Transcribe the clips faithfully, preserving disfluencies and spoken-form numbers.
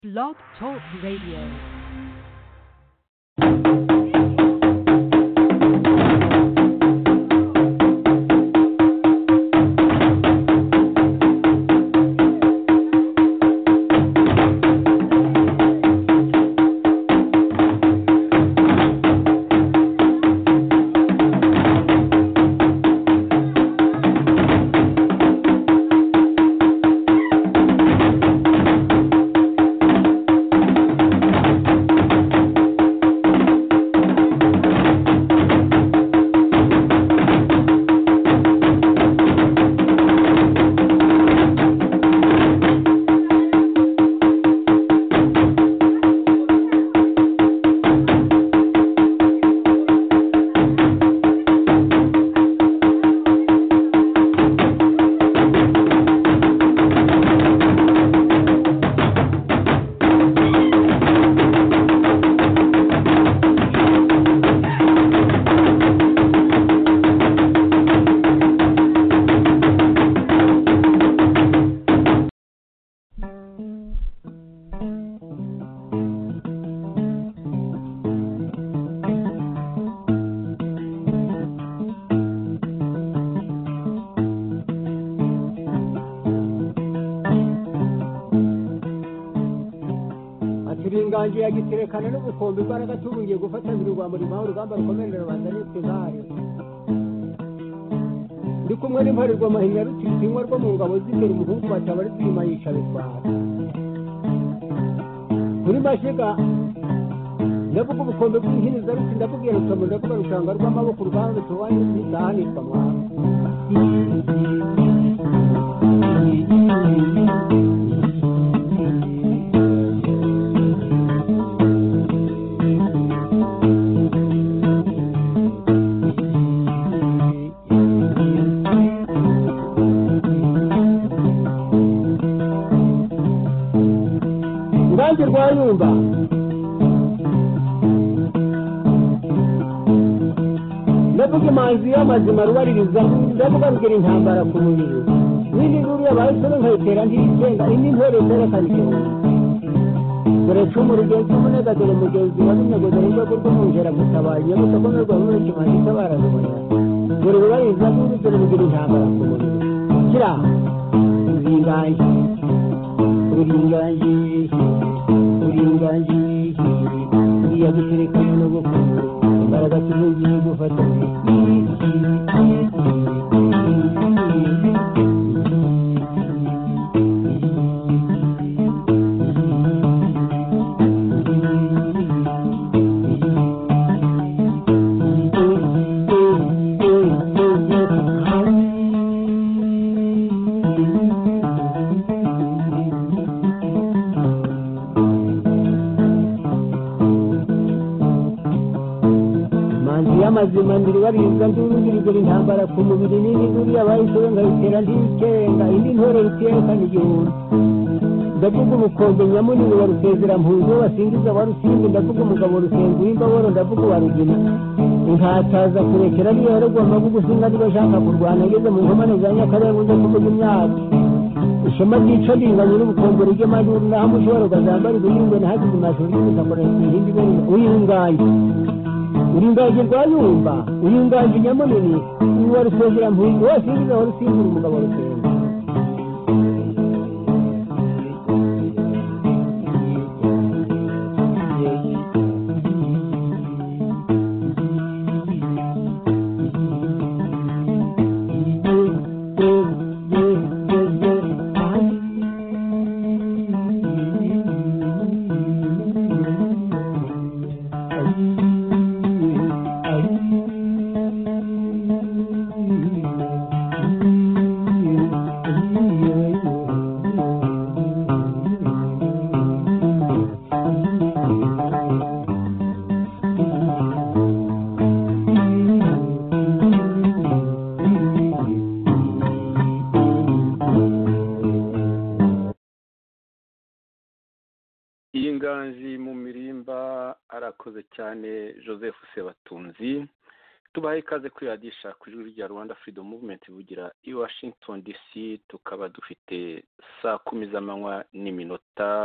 Blog Talk Radio. Giterekana n'ubukombe imbaraga tubungiye gufatanira urwamba rimaho urugamba rukomerera rubanda n'itezari ndi kumwe n'imparirwa mahinya rutitsinywa rwo mu ngabo z'imbere umuhungu batabari zima yica bitwara kuri mashiga ndavuga ubukombe bw'inhiniza ruti ndabubwira rutomo ndavuga rushanga rw'amaboko urugamba rutowaye n'itahanirwa mwana rwayumba ndavuga imanzi y'amazima rubaririza ndavuga rugira intambara ku mubiri n'indi nkuru yabaye isoro nkayitera ntiyigenga indi ntore zerekana igihumbi dore cumu rugenzi umunega dore mugenzi wa runego dore urwego rw'umwungera gutabaye nyamutakomerwa muri kimanzi itabara rubona dore rubaririza n'indi dore rugira intambara ku mubiri kira uringange uringange uringange iya guterekana n'ubukungu imbaraga tuzugiye gufatanya amazima ndiri barinza ndurugirigera intambara ku mubiri n'indi nduri yabaye isoro nkayitera ndikenga indi ntore rutiyekana igihumbi ndavuga ubukombe nyamunini wa rusezera mpunzi wasingiza wa rusimbi ndavuga umugabo rusenga w'imbaboro ndavuga wa rugina inkataza kurekera niyo yaregwa amavuga usinga niba ashaka kurwana ngeze mu nkomane za nyakarenga uje kuvuga imyaka ishema ryica ringanye n'ubukombe rige maduru naho mushobora ukazambara ibihingwe nahagize amashuri y'ubutambara ihindi bene uyingaye uringaje rwayumba uringaje nyamunini uwa rusezera mpunzi wasingiza wa rusimbura umugabo rusenga arakoze cyane Joseph Sebatunzi tubaye ikaze kwiradisha ku ijwi rya Rwanda Freedom Movement bugira i Washington D C tukaba dufite saa kumi z'amanywa n'iminota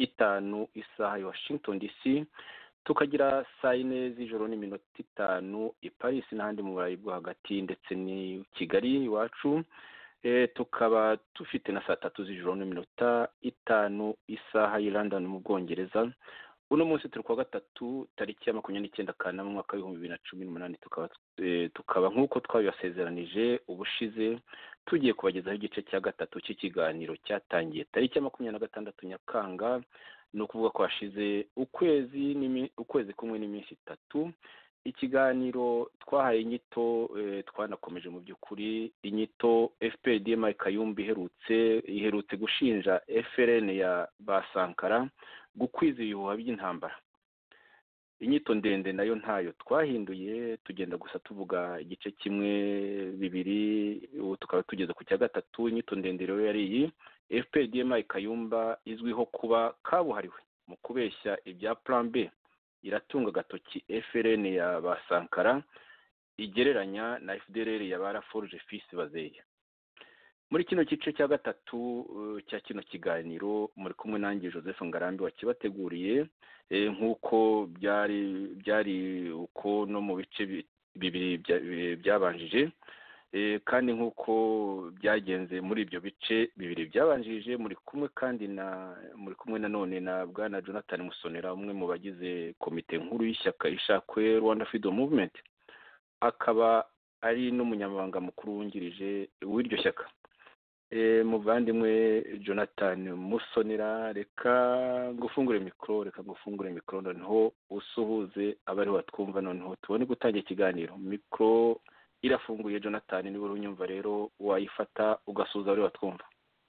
itanu isaha ya Washington D C, tukagira saa yine z'ijoro n'iminota itanu i Paris n'ahandi mu Burayi bwo hagati ndetse ni Kigali iwacu. E, tukaba dufite na saa tatu z'ijoro n'iminota itanu isaha y'i London mu Bwongereza. Uno munsi turi kuwa gatatu tariki ya makumyabiri n'icyenda Kanama mu mwaka w'ibihumbi bibiri na cumi n'umunani, tukaba e, tukaba nk'uko twabibasezeranije ubushize tugiye kubagezaho igice cya gatatu cy'ikiganiro cyatangiye tariki ya makumyabiri na gatandatu Nyakanga, ni ukuvuga ko hashize ukwezi ukwezi kumwe n'iminsi itatu. Ikiganiro twahaye inyito e, twanakomeje mu by'ukuri inyito F P R D M I Kayumba iherutse iherutse gushinja F L N ya Basankara gukwiza ibihuha by'intambara. Inyito ndende nayo ntayo twahinduye, tugenda gusa tuvuga igice kimwe bibiri, ubu tukaba tugeze ku cya gatatu. Inyito ndende rero yari iyi: F P R D M I Kayumba izwiho kuba kabuhariwe mu kubeshya ibya Plan B, iratunga agatoki F L N ya Basankara, igereranya na F D L R ya Baraforge Fils Bazeya. Muri kino gice cya gatatu uh, cya kino kiganiro muri kumwe nanjye Joseph Ngarambe wakibateguriye, e, nk'uko byari byari uko no mu bice bibiri byabanjije, e, kandi nk'uko byagenze muri ibyo bice bibiri byabanjije muri kumwe kandi na muri kumwe nanone na Bwana Jonathan Musonera, umwe mu bagize komite nkuru y'ishyaka Ishakwe Rwanda Freedom Movement, akaba ari n'umunyamabanga mukuru wungirije w'iryo shyaka. E, muvandimwe Jonathan Musonera, reka ngufungure mikoro reka ngufungure mikoro noneho usuhuze abari watwumva, noneho tubone gutangira ikiganiro. Mikoro irafunguye Jonathan, niba urunyumva rero wayifata ugasuhuza abari watwumva.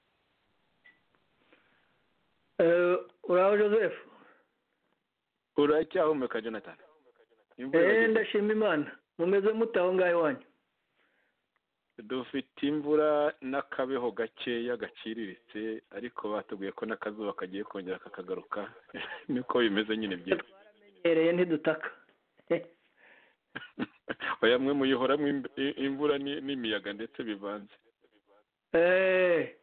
eh uraho Joseph? Uracyahumeka Jonathan? Eh ndashima Imana. Mumeze mutaho ngaho wanyu? Dufite imvura n'akabeho gakeya gaciriritse, ariko batubwiye ko n'akazuba kagiye kongera kakagaruka. Niko bimeze nyine byiza. Twaramenyereye ntidutaka. Oya, mwe muyihoramwe imvura n'imiyaga ndetse bivanze. Eh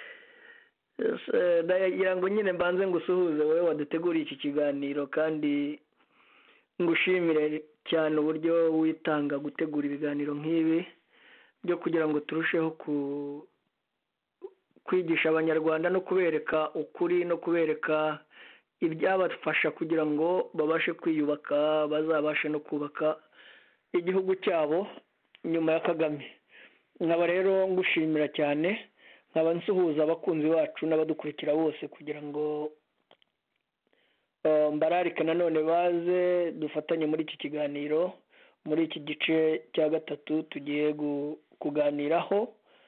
ndagira ngo nyine mbanze ngusuhuze wowe waduteguriye iki kiganiro, kandi ngushimire cyane uburyo witanga gutegura ibiganiro nk'ibi byo kugira ngo turusheho ku kwigisha abanyarwanda no kubereka ukuri no kubereka ibyabafasha kugira ngo babashe kwiyubaka, bazabashe no kubaka igihugu cyabo nyuma ya Kagame. Nkaba rero ngushimira cyane, nkaba nsuhuza abakunzi bacu n'abadukurikira bose kugira ngo mbararika nanone baze dufatanye muri iki kiganiro, muri iki gice cya gatatu tugiye kuganiraho,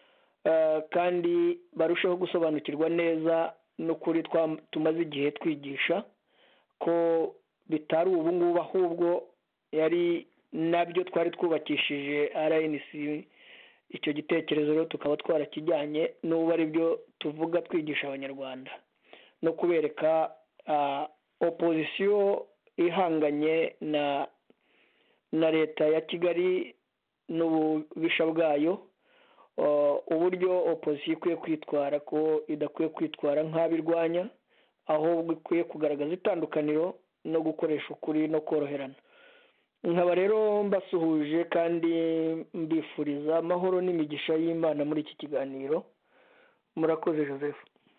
kandi barushaho gusobanukirwa neza n'ukuri tumaze igihe twigisha ko bitari ubu ngubu, ahubwo yari nabyo twari twubakishije R N C. Icyo gitekerezo rero tukaba twarakijyanye n'ubu ari byo tuvuga twigisha abanyarwanda no kubereka opposition ihanganye na na leta ya Kigali n'ububisha bwayo, uburyo opposition ikwiye kwitwara, ko idakwiye kwitwara nk'abirwanya, ahubwo ikwiye kugaragaza itandukaniro no gukoresha ukuri no koroherana. Nkaba rero mbasuhuje kandi mbifuriza amahoro n'imigisha y'Imana muri iki kiganiro. Murakoze Joseph.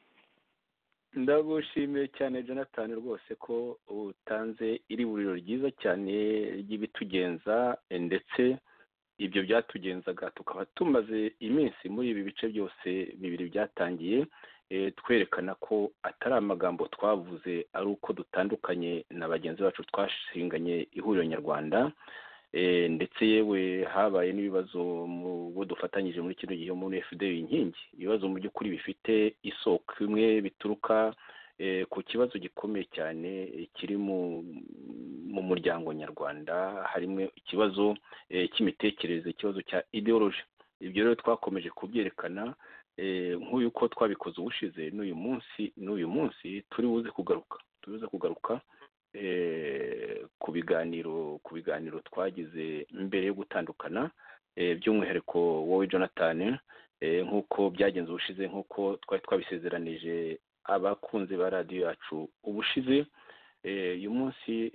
Ndagushimiye cyane Jonathan rwose ko utanze iri buriro ryiza cyane ry'ibitugenza, ndetse ibyo byatugenzaga tukaba tumaze iminsi muri ibi bice byose bibiri byatangiye, e, twerekana ko atari amagambo twavuze, ari uko dutandukanye na bagenzi bacu twashinganye ihuriro nyarwanda, e, ndetse yewe habaye n'ibibazo mu bo dufatanyije muri kino gihe muri F D L inkingi, ibibazo mu by'ukuri bifite isoko imwe, bituruka e, ku kibazo gikomeye cyane kiri mu mu muryango nyarwanda, harimo ikibazo e, cy'imitekerereze, ikibazo cya ideology. Ibyo rero twakomeje kubyerekana nk'uyu ko twabikoze ubushize, n'uyu munsi n'uyu munsi turi buze kugaruka tuze kugaruka ku biganiro ku biganiro twagize mbere yo gutandukana, by'umwihariko wowe Jonathan, nk'uko byagenze ubushize, nk'uko twari twabisezeranije abakunzi ba radiyo yacu ubushize. Uyu munsi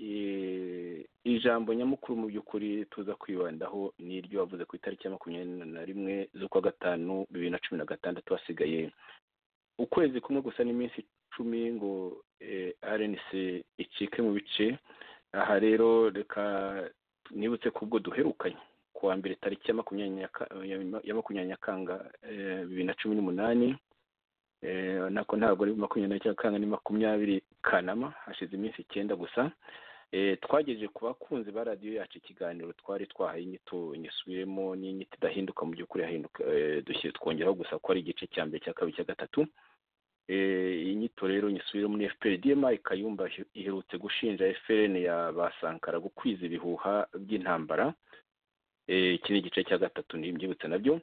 ijambo nyamukuru mu by'ukuri tuza kwibandaho ni iryo wavuze ku itariki ya makumyabiri na rimwe z'ukwa gatanu bibiri na cumi na gatandatu, hasigaye ukwezi kumwe gusa n'iminsi icumi ngo R N C icike mu bice. Aha rero reka nibutse ko ubwo duherukanye kuwa mbere tariki ya makumyabiri Nyakanga bibiri na cumi n'umunani, nako ntabwo ari makumyabiri Nyakanga ni makumyabiri Kanama, hashize iminsi icyenda gusa. Twagejeje ku bakunzi ba radiyo yacu ikiganiro twari twahaye inyito nyisubiremo n'inyito idahinduka, mu by'ukuri yahinduka dushyire twongeraho gusa ko ari igice cya mbere, cya kabiri, cya gatatu. Iyi nyito rero nyisubire muri F P R D M I Kayumba iherutse gushinja F L N ya Basankara gukwiza ibihuha by'intambara. Iki ni igice cya gatatu nimbyibutse nabyo.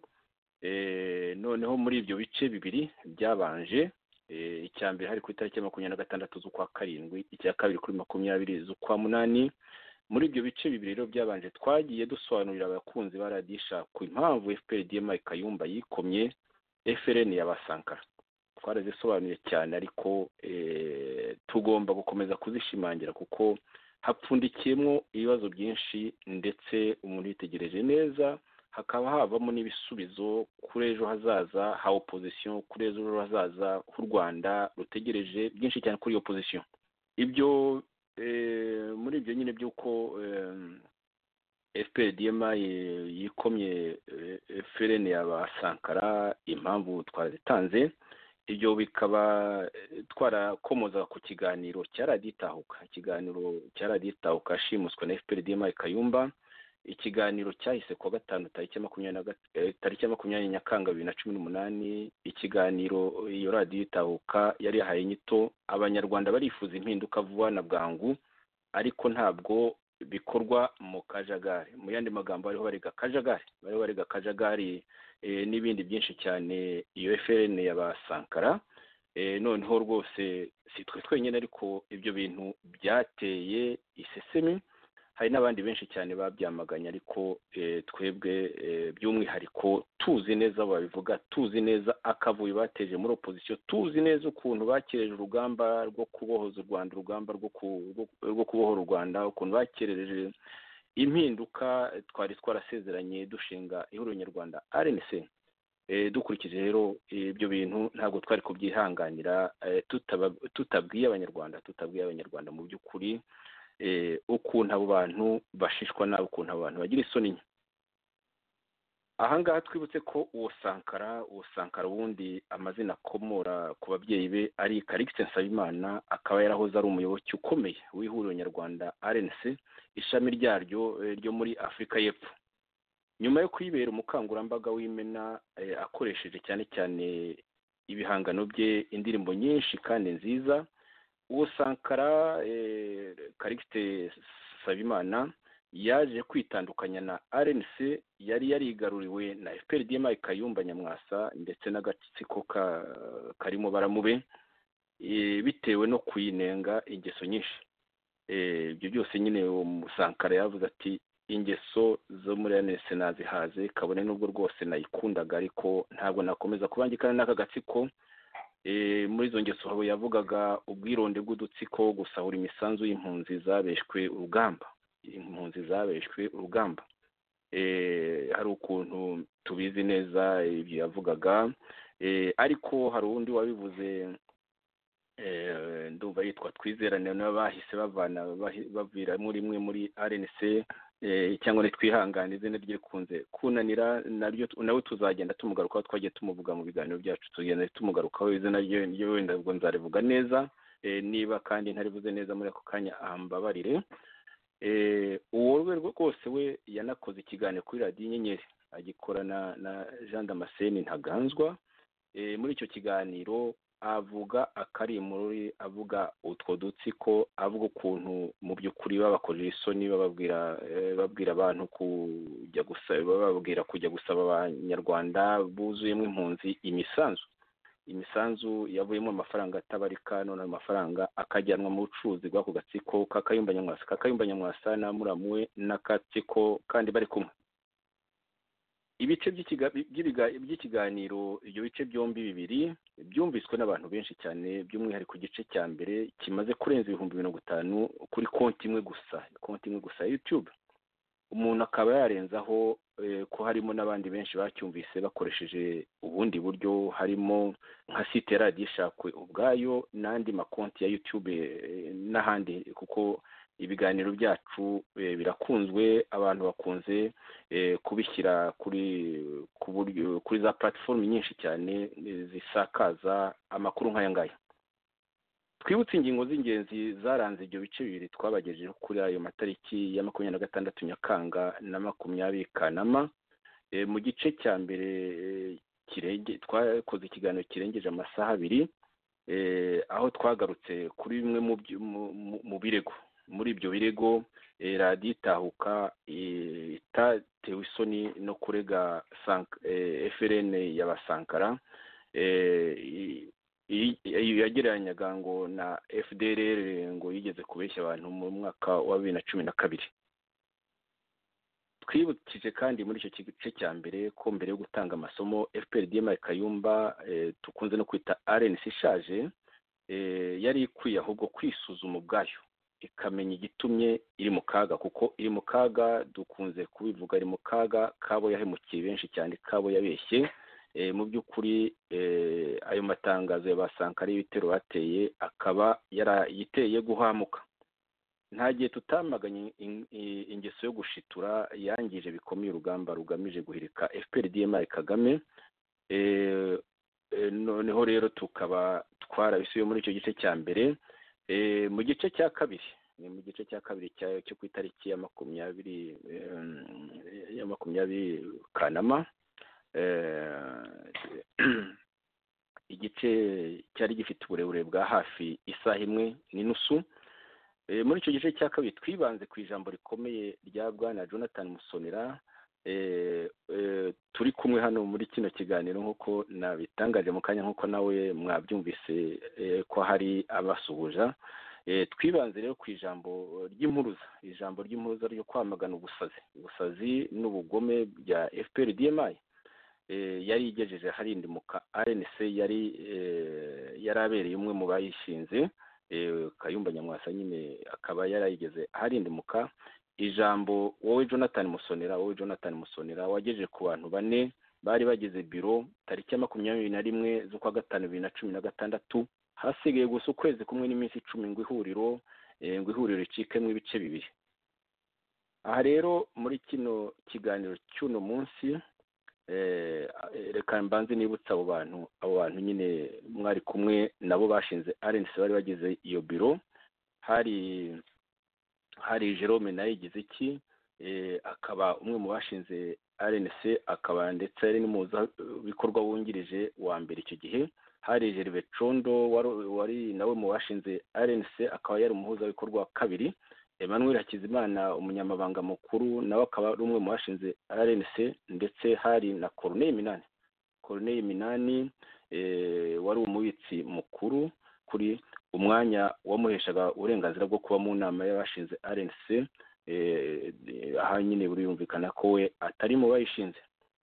Noneho muri ibyo bice bibiri byabanje, icya mbere hari ku itariki ya makumyabiri na gatandatu z'ukwa karindwi, icya kabiri kuri makumyabiri z'ukwa munani. Muri ibyo bice bibiri rero byabanje twagiye dusobanurira abakunzi ba radisha ku impamvu F P R D M I Kayumba yikomye F L N ya Basankara. Twarazisobanuye cyane, ariko tugomba gukomeza kuzishimangira kuko hapfundikiyemo ibibazo byinshi, ndetse umuntu yitegereje neza hakaba havamo n'ibisubizo kuri ejo hazaza ha opposition, kuri ejo hazaza h'u Rwanda rutegereje byinshi cyane kuri opposition. Ibyo muri ibyo nyine by'uko F P R D M I yikomye F L N ya Basankara, impamvu twarazitanze. Ibyo bikaba twarakomoza ku kiganiro cyaraditahuka, ikiganiro cyaraditahuka shimuswe na F P R D M I Kayumba, ikiganiro cyahise kwa gatanu tariki ya makumyabiri Nyakanga bibiri na cumi n'umunani. Ikiganiro iyo radiyo itahuka yari yahaye inyito abanyarwanda barifuza impinduka vuba na bwangu, ariko ntabwo bikorwa mu kajagari. Mu yandi magambo bariho bariga kajagari, bariho bariga kajagari n'ibindi byinshi cyane iyo F L N ya Basankara. Noneho rwose si twe twenyine, ariko ibyo bintu byateye isesemi. Hari n'abandi benshi cyane babyamaganye, ariko twebwe by'umwihariko tuzi neza babivuga, tuzi neza akavuyo bateje muri opposition, tuzi neza ukuntu bakereje urugamba rwo kubohoza u Rwanda, urugamba rwo kubohora u Rwanda, ukuntu bakerereje impinduka twari twarasezeranye dushinga ihuriro nyarwanda R N C. Dukurikije rero ibyo bintu ntabwo twari kubyihanganira tutabwiye abanyarwanda tutabwiye abanyarwanda mu by'ukuri ukuntu abo bantu bashishwa nabi, ukuntu abo bantu bagira isoni. Ahangaha twibutse ko uwo Sankara uwo Sankara wundi amazina akomora ku babyeyi be ari Karikisi Nsabimana, akaba yarahoze ari umuyoboke ukomeye w'ihuriro nyarwanda R N C, ishami ryaryo ryo muri Afurika y'Epfo. Nyuma yo kwibera umukangurambaga w'imena, akoresheje cyane cyane ibihangano bye, indirimbo nyinshi kandi nziza, uwo Sankara Karikisi Nsabimana yaje kwitandukanya na R N C yari yarigaruriwe na F P R D M I Kayumba Nyamwasa ndetse n'agatsiko karimo baramube, bitewe no kuyinenga ingeso nyinshi. Ibyo byose nyine uwo Sankara yavuze ati ingeso zo muri R N C nazihaze, kabone n'ubwo rwose nayikundaga, ariko ntabwo nakomeza kubangikana n'aka gatsiko. Muri izo ngeso habo yavugaga ubwironde bw'udutsiko, gusahura imisanzu y'impunzi zabeshwe urugamba, impunzi zabeshwe urugamba. Hari ukuntu tubizi neza ibyo yavugaga, ariko hari undi wabivuze, ndumva yitwa Twizerane, nabo bahise bavana bavira muri imwe muri R N C, cyangwa nitwihangane izina rye kunze kunanira naryo, nawe tuzagenda tumugarukaho, twagiye tumuvuga mu biganiro byacu, tugenda tumugarukaho izina rye, wenda ubwo nzarivuga neza, niba kandi ntarivuze neza muri ako kanya ambabarire. Uwo rwose we yanakoze ikiganiro kuri radiyo Inyenyeri, agikorana na Jean Damascene Ntaganzwa. Muri icyo kiganiro avuga akari muri avuga utwo dutsiko, avuga ukuntu mu by'ukuri babakorera isoni, bababwira babwira abantu kujya gusaba, bababwira kujya gusaba abanyarwanda buzuyemo impunzi imisanzu imisanzu yavuyemo amafaranga atabarika, none amafaranga akajyanwa mu bucuruzi bw'ako gatsiko k'Akayumba Nyamwasa Kakayumba Nyamwasa na muramuwe n'akatsiko kandi bari kumwe. Ibice by'ikiganiro, ibyo bice byombi bibiri byumviswe n'abantu benshi cyane, by'umwihariko igice cya mbere kimaze kurenza ibihumbi mirongo itanu kuri konti imwe gusa konti imwe gusa YouTube. Umuntu akaba yarenzaho ko harimo n'abandi benshi bacyumvise bakoresheje ubundi buryo, harimo nka site Radio Ishakwe ubwayo n'andi makonti ya YouTube n'ahandi, kuko ibiganiro byacu birakunzwe, abantu bakunze kubishyira kuri ku buryo kuri za platform nyinshi cyane zisakaza amakuru nk'aya ngaya. Twibutse ingingo z'ingenzi zaranze ibyo bice bibiri twabagejeje kuri ayo matariki ya makumyabiri na gatandatu Nyakanga na makumyabiri Kanama. E, mu gice cya mbere kirenge twakoze ikiganiro kirengeje amasaha abiri, e, aho twagarutse kuri bimwe mu, mu, mu birego. Muri ibyo birego e, Radio Itahuka itatewe isoni no kurega e, F R N y'abasankara, e, yagereranyaga ngo na F D L R ngo yigeze kubeshya abantu mu mwaka wa bibiri na cumi na kabiri. Twibukije kandi muri icyo gice cya mbere ko mbere yo gutanga amasomo F P R D M I Kayumba e, tukunze no kwita R N C ishaje, e, yari ikwiye ahubwo kwisuzuma ubwayo ikamenya igitumye iri mu kaga, kuko iri mu kaga dukunze kubivuga, iri mu kaga kabo yahemukiye benshi cyane, kabo yabeshye. E, mu by'ukuri e, ayo matangazo y'abasankara y'ibitero bateye akaba yarayiteye guhamuka. Nta gihe tutamaganye ingeso yo gushitura yangije bikomeye urugamba rugamije guhirika F P R D M I Kagame. E, e, noneho rero tukaba twarabisuye muri icyo gice cya mbere. E, mu gice cya kabiri ni mu gice cya kabiri cyo ku itariki ya makumyabiri ya makumyabiri Kanama, igice cyari gifite uburebure bwa hafi isaha imwe n'inusu. Muri icyo gice cya kabiri twibanze ku ijambo rikomeye rya Bwana Jonathan Musonera, turi kumwe hano muri kino kiganiro nk'uko nabitangaje mu kanya, nk'uko nawe mwabyumvise ko hari abasuhuza. Twibanze rero ku ijambo ry'impuruza, ijambo ry'impuruza ryo kwamagana ubusazi ubusazi n'ubugome bya F P R D M I. Yari igejeje harindimuka R N C yari yarabereye umwe mu bayishinze, Kayumba Nyamwasa nyine akaba yarayigeze harindimuka. Ijambo wowe Jonathan Musonera wowe Jonathan Musonera wagejeje ku bantu bane bari bagize biro tariki ya makumyabiri na rimwe z'ukwa gatanu bibiri na cumi na gatandatu, hasigaye gusa ukwezi kumwe n'iminsi icumi ngo ihuriro ngo ihuriro ricikemo ibice bibiri. Aha rero muri kino kiganiro cy'uno munsi, reka mbanze nibutsa abo bantu abo bantu nyine mwari kumwe nabo bashinze R N C bari bagize iyo biro. Hari hari Jerome Nayigize iki, akaba umwe mu bashinze R N C, akaba ndetse ari n'umuza bikorwa wungirije wa mbere icyo gihe. Hari Gervais Condo wari nawe mu bashinze R N C, akaba yari umuhuza bikorwa wa kabiri. Emmanuel Hakizimana umunyamabanga mukuru nawe akaba ari umwe mu bashinze R N C, ndetse hari na Corneille Minani Corneille Minani e, wari umubitsi mukuru kuri umwanya wamuheshaga uburenganzira bwo kuba mu nama y'abashinze R N C. E, aha nyine buriyumvikana ko we atari mu bayishinze.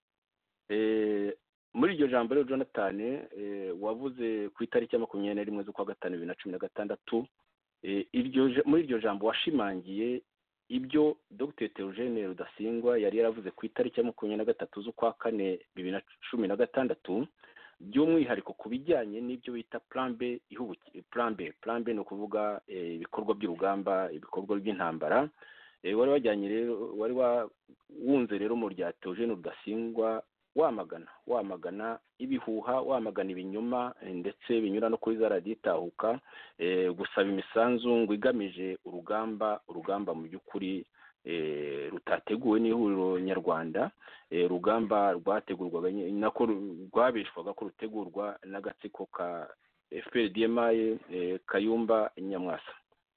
E, muri iryo jambo rero Jonathan e, wavuze ku itariki ya makumyabiri na rimwe z'ukwa gatanu bibiri na cumi na gatandatu, e, iryo muri iryo jambo washimangiye ibyo Dr Theogene Rudasingwa yari yaravuze ku itariki ya makumyabiri na gatatu z'ukwa kane bibiri na cumi na gatandatu, by'umwihariko ku bijyanye n'ibyo bita plan B ihubuki plan B plan B no kuvuga ibikorwa e, by'urugamba, ibikorwa by'intambara. E, wari wajyanye rero wari wunze rero mu rya Theogene Rudasingwa wamagana wamagana ibihuha, wamagana ibinyoma, ndetse binyura no kuri za Radio Itahuka, e, gusaba imisanzu ngo igamije urugamba urugamba mu by'ukuri e, rutateguwe n'ihuriro nyarwanda, e, rugamba rwategurwaga nako rwabishwaga ko rutegurwa n'agatsiko ka F P R D M I e, Kayumba Nyamwasa.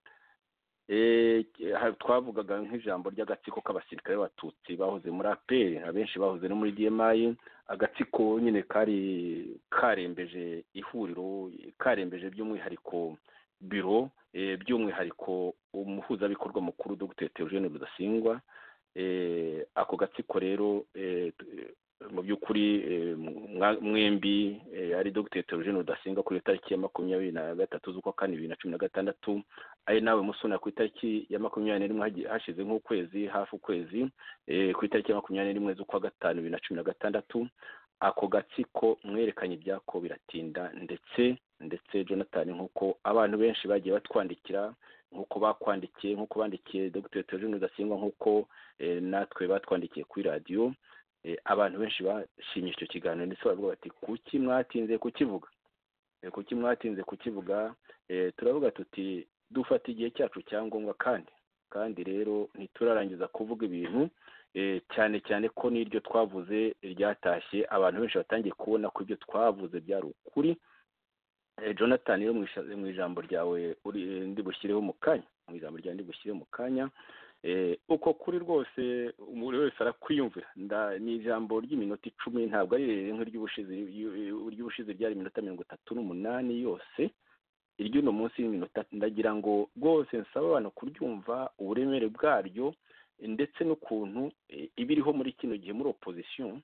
E, twavugaga nk'ijambo ry'agatsiko k'abasirikare b'abatutsi bahoze muri A P R, abenshi bahoze no muri D M I, agatsiko nyine kari karembeje ihuriro, karembeje by'umwihariko biro, e, by'umwihariko umuhuzabikorwa mukuru Dr Theogene Rudasingwa. E, ako gatsiko rero e, mu by'ukuri mwembi ari Dr Theogene Rudasingwa kuri tariki ya makumyabiri na gatatu z'ukwa kane bibiri na cumi na gatandatu, ari nawe Musoni ku itariki ya makumyabiri n'imwe hashize nk'ukwezi hafi ukwezi ku itariki ya makumyabiri n'imwe z'ukwa gatanu bibiri na cumi na gatandatu. Ako gatsiko mwerekanye ibyako biratinda, ndetse ndetse Jonathan nk'uko abantu benshi bagiye batwandikira, nk'uko bakwandikiye nk'uko bandikiye Dr Theogene Rudasingwa, nk'uko natwe batwandikiye kuri radiyo, abantu benshi bashimye icyo kiganiro ndetse baravuga bati kuki mwatinze kukivuga kuki mwatinze kukivuga turavuga tuti dufata igihe cyacu cyangombwa, kandi kandi rero ntiturarangiza kuvuga ibintu, cyane cyane ko n'iryo twavuze ryatashye abantu benshi batangiye kubona ko ibyo twavuze byari ukuri. Jonathan rero mu ijambo ryawe ndi bushyireho mu kanya mu ijambo ryawe ndi bushyireho mu kanya uko kuri rwose umuntu wese arakwiyumvira. Ni ijambo ry'iminota icumi, ntabwo ari rirerire nk'iry'ubushize. Iry'ubushize ryari iminota mirongo itatu n'umunani yose, iry'uno munsi y'iminota. Ndagira ngo rwose nsaba abantu kuryumva uburemere bwaryo, ndetse n'ukuntu ibiriho muri kino gihe muri opposition.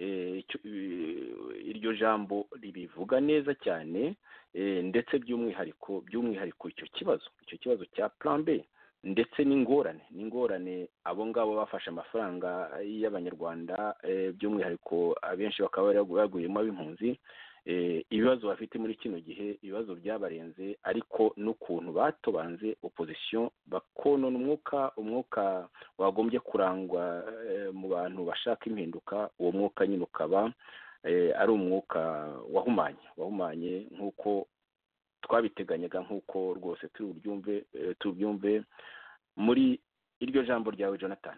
Iryo jambo ribivuga neza cyane, ndetse by'umwihariko by'umwihariko icyo kibazo icyo kibazo cya plan B, ndetse n'ingorane n'ingorane abo ngabo bafashe amafaranga y'abanyarwanda, by'umwihariko abenshi bakaba baguyemo ab'impunzi. Ibibazo bafite muri kino gihe, ibibazo byabarenze, ariko n'ukuntu batobanze opposition bakonona umwuka umwuka wagombye kurangwa mu bantu bashaka impinduka. Uwo mwuka nyine ukaba ari umwuka wahumanye wahumanye nk'uko twabiteganyaga, nk'uko rwose turi buryumve tubyumve muri iryo jambo ryawe Jonathan.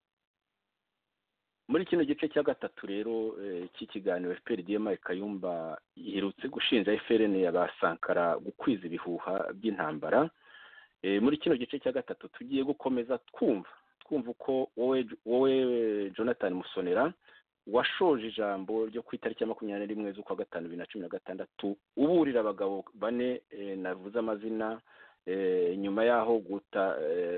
Muri kino gice cya gatatu rero cy'ikiganiro F P R D M Kayumba iherutse gushinja F R N ya Sankara gukwiza ibihuha by'intambara. Muri kino gice cya gatatu tugiye gukomeza twumva twumva uko wowe wowe Jonathan Musonera washoje ijambo ryo ku itariki ya makumyabiri n'imwe z'ukwa gatanu bibiri na cumi na gatandatu uburira abagabo bane navuze amazina, nyuma yaho guta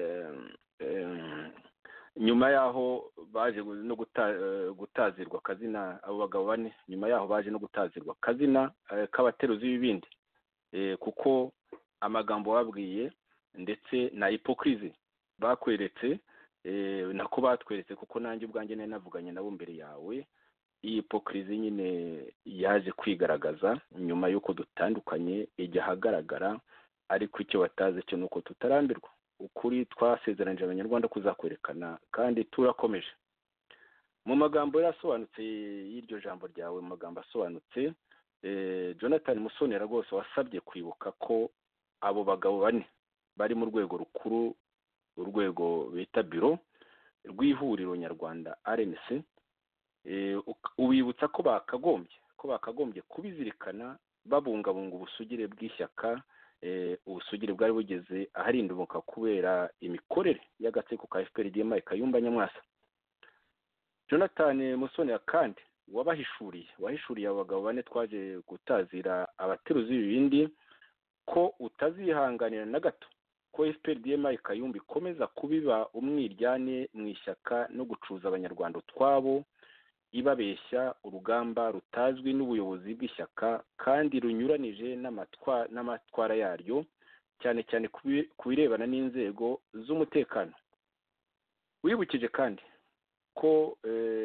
nyuma yaho baje no gutazirwa akazina. Abo bagabo bane nyuma yaho baje no gutazirwa akazina k'abateruzi b'ibindi, kuko amagambo babwiye ndetse na hypocrisie bakweretse, nako batweretse, kuko nanjye ubwanjye nari navuganye nabo mbere yawe. Iyi hypocrisie nyine yaje kwigaragaza nyuma y'uko dutandukanye, ijya ahagaragara, ariko icyo batazi cyo nuko tutarambirwa. Ukuri twasezeranije abanyarwanda kuzakwerekana, kandi turakomeje. Mu magambo yarasobanutse y'iryo jambo ryawe, mu magambo asobanutse, Jonathan Musonera rwose wasabye kwibuka ko abo bagabo bane bari mu rwego rukuru, urwego bita biro rw'ihuriro nyarwanda R N C, ubibutsa ko bakagombye ko bakagombye kubizirikana, babungabunga ubusugire bw'ishyaka, ubusugire bwari bugeze aharinduka kubera imikorere y'agatsiko ka F P R D M Kayumba Nyamwasa. Jonathan Musonera kandi wabahishuriye wahishuriye abagabo bane twaje gutazira abateruzi b'ibindi ko utazihanganira na gato ko F P R D M Kayumba ikomeza kubiba umwiryane mu ishyaka no gucuza abanyarwanda utwabo, ibabeshya urugamba rutazwi n'ubuyobozi bw'ishyaka kandi runyuranije n'amatwara yaryo, cyane cyane ku birebana n'inzego z'umutekano. Wibukije kandi ko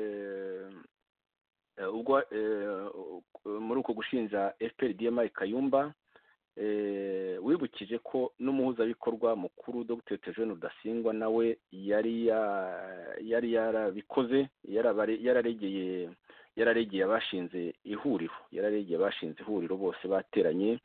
ubwo muri uko gushinja F P R D M Kayumba, wibukije ko n'umuhuzabikorwa mukuru Dr Theogene Rudasingwa nawe yari yari yarabikoze, yararegeye yararegeye abashinze ihuriro yararegeye abashinze ihuriro bose bateranye,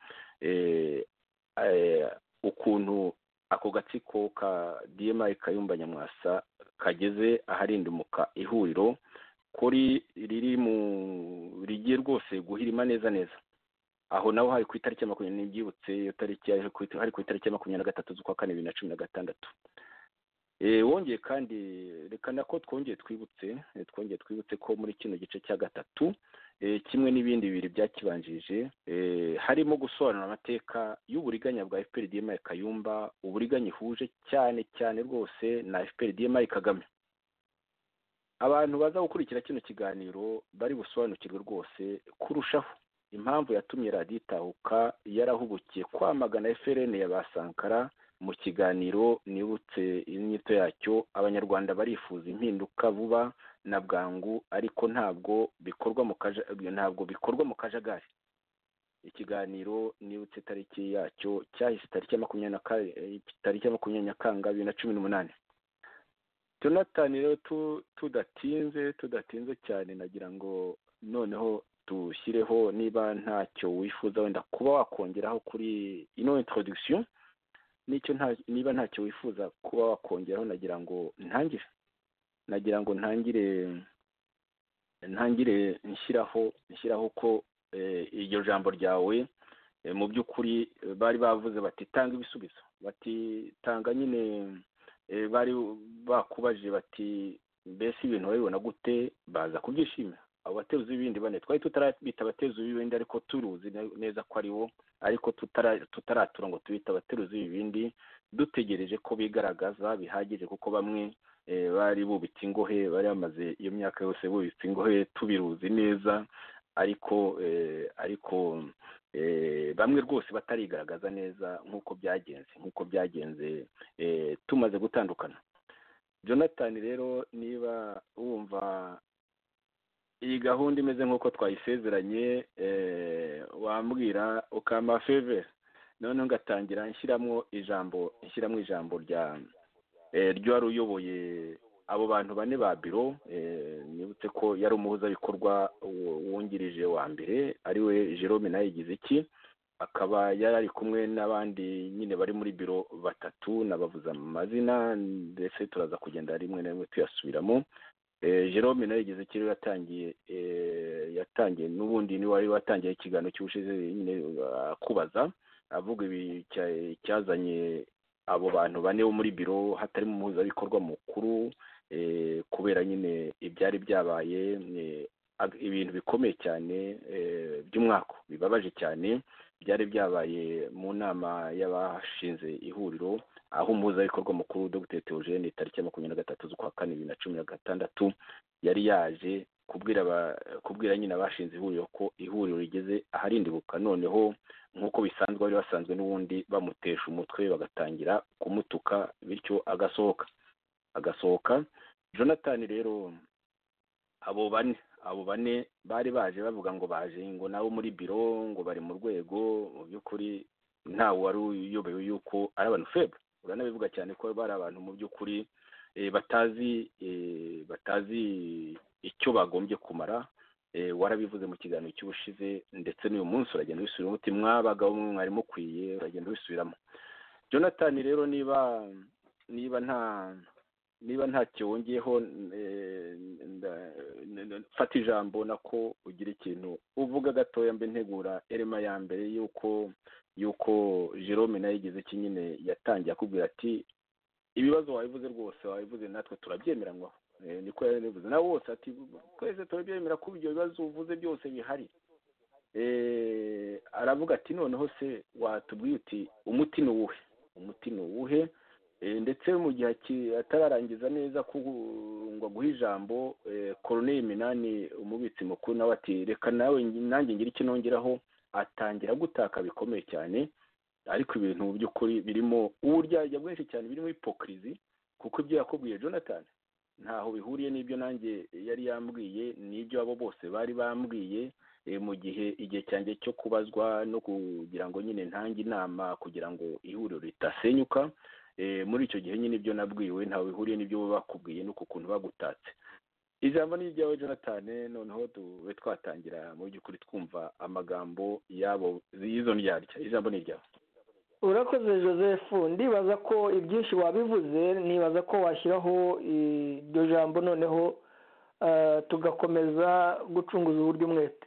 ukuntu ako gatsiko ka D M Kayumba Nyamwasa kageze aharindimuka ihuriro kuri riri mu rigiye rwose guhirima neza neza. Aho naho hari ku itariki ya makumyabiri n'ibyibutse, iyo tariki hari ku itariki ya makumyabiri na gatatu z'ukwa kane bibiri na cumi na gatandatu. Wongeye kandi rekana ko twongeye twibutse twongeye twibutse ko muri kino gice cya gatatu, kimwe n'ibindi bibiri byakibanjije, harimo gusobanura amateka y'uburiganya bwa F P R D M Kayumba, uburiganya ihuje cyane cyane rwose na F P R D M Kagame. abantu baza gukurikira kino kiganiro bari busobanukirwe rwose kurushaho impamvu yatumye radiyo itahuka yarahubukiye kwamagana F L N ya ba Sankara. Mu kiganiro nibutse inyito yacyo, abanyarwanda barifuza impinduka vuba na bwangu, ariko ntabwo bikorwa mu kaja ntabwo bikorwa mu kajagari. Ikiganiro nibutse tariki yacyo cyahise tariki ya makumyabiri na kane tariki ya makumyabiri Nyakanga bibiri na cumi n'umunani. Jonathan rero tudatinze tudatinze cyane, nagira ngo noneho tushyireho niba ntacyo wifuza wenda kuba wakongeraho kuri ino introduction, nicyo nta niba ntacyo wifuza kuba wakongeraho, nagira ngo ntangire nagira ngo ntangire ntangire nshyiraho nshyiraho ko iryo jambo ryawe mu by'ukuri bari bavuze bati tanga ibisubizo, bati tanga nyine, bari bakubaje bati mbese ibintu babibona gute, baza kubyishimira. Abo bateruzi b'ibindi bane twari tutarabita abateruzi b'ibindi, ariko turuzi neza ko ari bo, ariko tutaratura ngo tubita abateruzi b'ibindi, dutegereje ko bigaragaza bihagije, kuko bamwe bari bubitse ingohe, bari bamaze iyo myaka yose bubitse ingohe, tubiruzi neza, ariko ariko bamwe rwose batarigaragaza neza nk'uko byagenze nk'uko byagenze tumaze gutandukana. Jonathan rero, niba wumva iyi gahunda imeze nk'uko twayisezeranye, wambwira ukama favor, noneho ngatangira nshyiramo ijambo nshyiramo ijambo rya ryari uyoboye abo bantu bane ba biro. Nibutse ko yari umuhuzabikorwa wungirije wa mbere ariwe Jerome Nayigiziki, akaba yari ari kumwe n'abandi nyine bari muri biro batatu, nabavuza amazina ndetse turaza kugenda rimwe na rimwe tuyasubiramo. Jerome Nayigiziki yatangiye yatangiye n'ubundi ni wari watangiye ikiganiro cy'ubushize nyine kubaza avuga ibi cyazanye abo bantu bane bo muri biro hatarimo umuhuzabikorwa mukuru, kubera nyine ibyari byabaye ibintu bikomeye cyane by'umwaka, bibabaje cyane, byari byabaye mu nama y'abashinze ihuriro, aho umuhuzabikorwa mukuru Dr Theogene tariki ya makumyabiri na gatatu z'ukwa kane bibiri na cumi na gatandatu yari yaje kubwira kubwira nyine abashinze ihuriro ko ihuriro rigeze aharindibuka. Noneho nk'uko bisanzwe bari basanzwe n'ubundi bamutesha umutwe, bagatangira kumutuka, bityo agasohoka agasohoka Jonathan rero, abo bane abo bane bari baje bavuga ngo baje ngo nabo muri biro ngo bari mu rwego, mu by'ukuri ntawe wari uyobewe yuko ari abantu feble. Uranabivuga cyane ko bari abantu mu by'ukuri batazi batazi icyo bagombye kumara. Warabivuze mu kiganiro cy'ubushize, ndetse n'uyu munsi uragenda wisubiramo uti mwabagabo mwari mukwiye, uragenda wisubiramo. Jonathan rero, niba niba nta niba ntacyo wongeyeho, fata ijambo nako ugira ikintu uvuga gatoya, mbe ntegura elema ya mbere yuko yuko Jerome Nayigiziki nyine yatangiye akubwira ati ibibazo wabivuze rwose, wabivuze natwe turabyemeranywaho. Niko yabivuze nawe wose ati twese turabyemera ko ibyo bibazo uvuze byose bihari. Aravuga ati noneho se watubwiye uti umuti ni uwuhe umuti ni uwuhe ndetse mu gihe atararangiza neza ngo guha ijambo Colonel Minani umubitsi mukuru, nawe ati reka nawe nanjye ngira icyo nongeraho. Atangira gutaka bikomeye cyane, ariko ibintu mu by'ukuri birimo uburyarya bwinshi cyane, birimo hypocrisy, kuko ibyo yakubwiye Jonathan ntaho bihuriye n'ibyo nanjye yari yambwiye, n'ibyo abo bose bari bambwiye mu gihe igihe cyanjye cyo kubazwa no kugira ngo nyine ntange inama kugira ngo ihuriro ritasenyuka. Muri icyo gihe nyine ibyo nabwiwe ntaho bihuriye n'ibyo bakubwiye n'uko ukuntu bagutatse. Ijambo ni iryawe Jonathan, noneho tube twatangira mu by'ukuri twumva amagambo yabo y'izo ndyarya. Ijambo ni iryawe. Urakoze Joseph, ndibaza ko ibyinshi wabivuze, nibaza ko washyiraho iryo jambo noneho tugakomeza gucunguza uburyo umwete.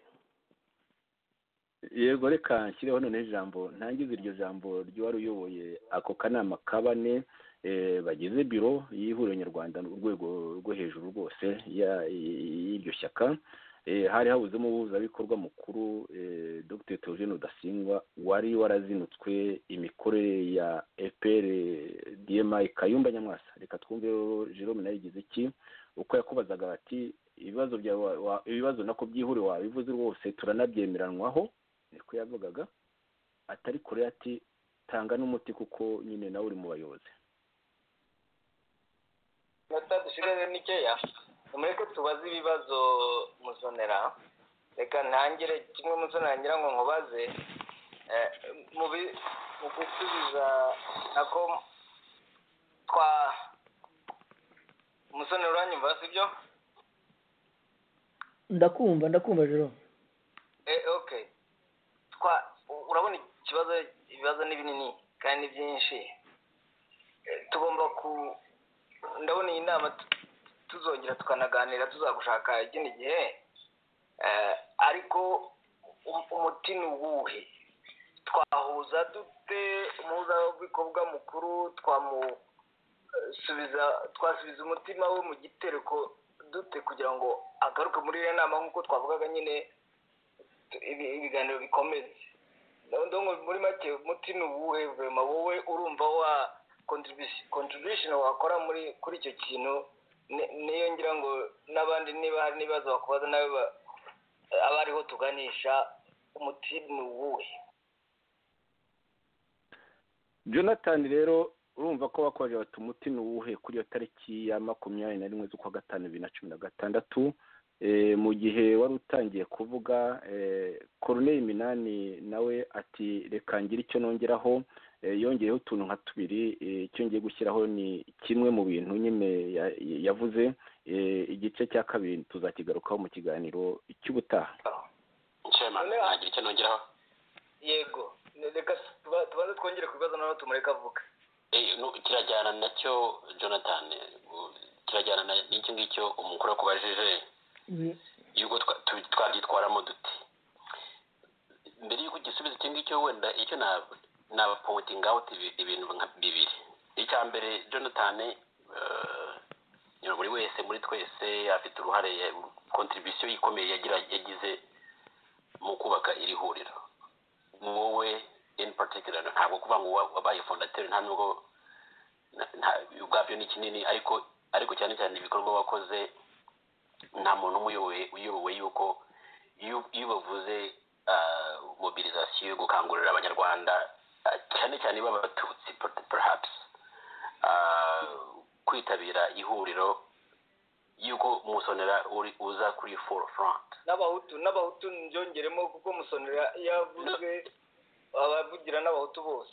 Yego, reka nshyireho noneho ijambo, ntangize iryo jambo ry'uwari uyoboye ako kanama kabane bagize biro y'ihuriro nyarwanda mu rwego rwo hejuru rwose y'iryo shyaka. Hari habuzemo umuhuzabikorwa mukuru Dr Theogene Rudasingwa, wari warazinutswe imikorere ya F P R D M I Kayumba Nyamwasa. Reka twumve Jerome nayo yigize iki uko yakubazaga bati ibibazo bya ibibazo nako byihuri wabivuze rwose turanabyemeranwaho niko yavugaga atari kure ati tanga n'umuti kuko nyine nawe uri mu bayobozi. Natadushigaje nikeya umureke tubaze ibibazo Musonera. Reka ntangire kimwe Musonera ngira ngo nkubaze eh mu mu gusubiza nako twa Musonera uranyumva sibyo? Ndakumva ndakumva jero. Eh okay. Twa urabona ikibazo ibibazo ni binini kandi byinshi. Tugomba ku ndabona iyi nama tuzongera tukanaganira tuzagushaka ikindi gihe eh ariko umuti ni uwuhe twahuza dute umuza w'ubikobwa mukuru twamusubiza twasubiza umutima we mu gitereko dute kugira ngo agaruke muri iyo nama nk'uko twavugaga nyine ibiganiro bikomeze. Ndabona muri make umuti ni uwuhe vema wowe urumva wa contribution contribution wakora muri kuri icyo kintu niyo ngira ngo nabandi niba hari nibazo bakubaza nawe abariho tuganisha umuti ni uwuhe. Jonathan rero urumva ko bakoje bati umuti ni uwuhe kuri iyo tariki ya makumyabiri na rimwe z'ukwa gatanu bibiri na cumi na gatandatu mu gihe wari utangiye kuvuga Corneille Minani nawe ati reka ngire icyo nongeraho yongeyeho utuntu nka tubiri icyo ngiye gushyiraho ni kimwe mu bintu nyine yavuze igice cya kabiri tuzakigarukaho mu kiganiro cy'ubutaha. Chairman nagira icyo nongeraho. Yego reka tubanze twongere kubibaza naho tumureka avuga. Eh no kirajyana nacyo Jonathan kirajyana n'icyo ngicyo umukuru akubajije yuko twabyitwaramo duti mbere yuko gisubiza icyo ngicyo wenda icyo na na pointing out ibintu nka bibiri. Icya mbere Jonathan eh uh, buri wese muri twese afite uruhare contribution ikomeye yagira yagize mu kubaka iri huriro. Wowe in particular ntabwo kuva ngo wabaye fondateur nta nubwo ubwabyo ni kinini ariko ariko cyane cyane ibikorwa wakoze nta muntu umuyoboye uyoboye yuko iyo bavuze mobilisation gukangurira abanyarwanda cyane cyane b'abatutsi perhaps kwitabira ihuriro yuko Musonera uza kuri forefront n'abahutu n'abahutu njongeremo kuko Musonera yavuze abavugira n'abahutu bose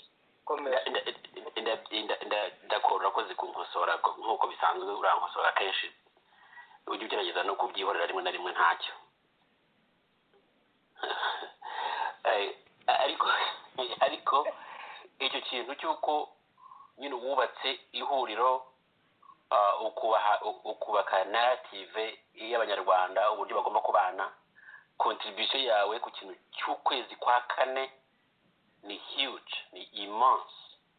ndakora koze kunkosora nk'uko bisanzwe urankosora kenshi ujye ugerageza no kubyihorera rimwe na rimwe ntacyo ariko ariko icyo kintu cy'uko nyine wubatse ihuriro ukubaka narrative y'abanyarwanda uburyo bagomba kubana contribution yawe ku kintu cy'ukwezi kwa kane ni huge ni immense.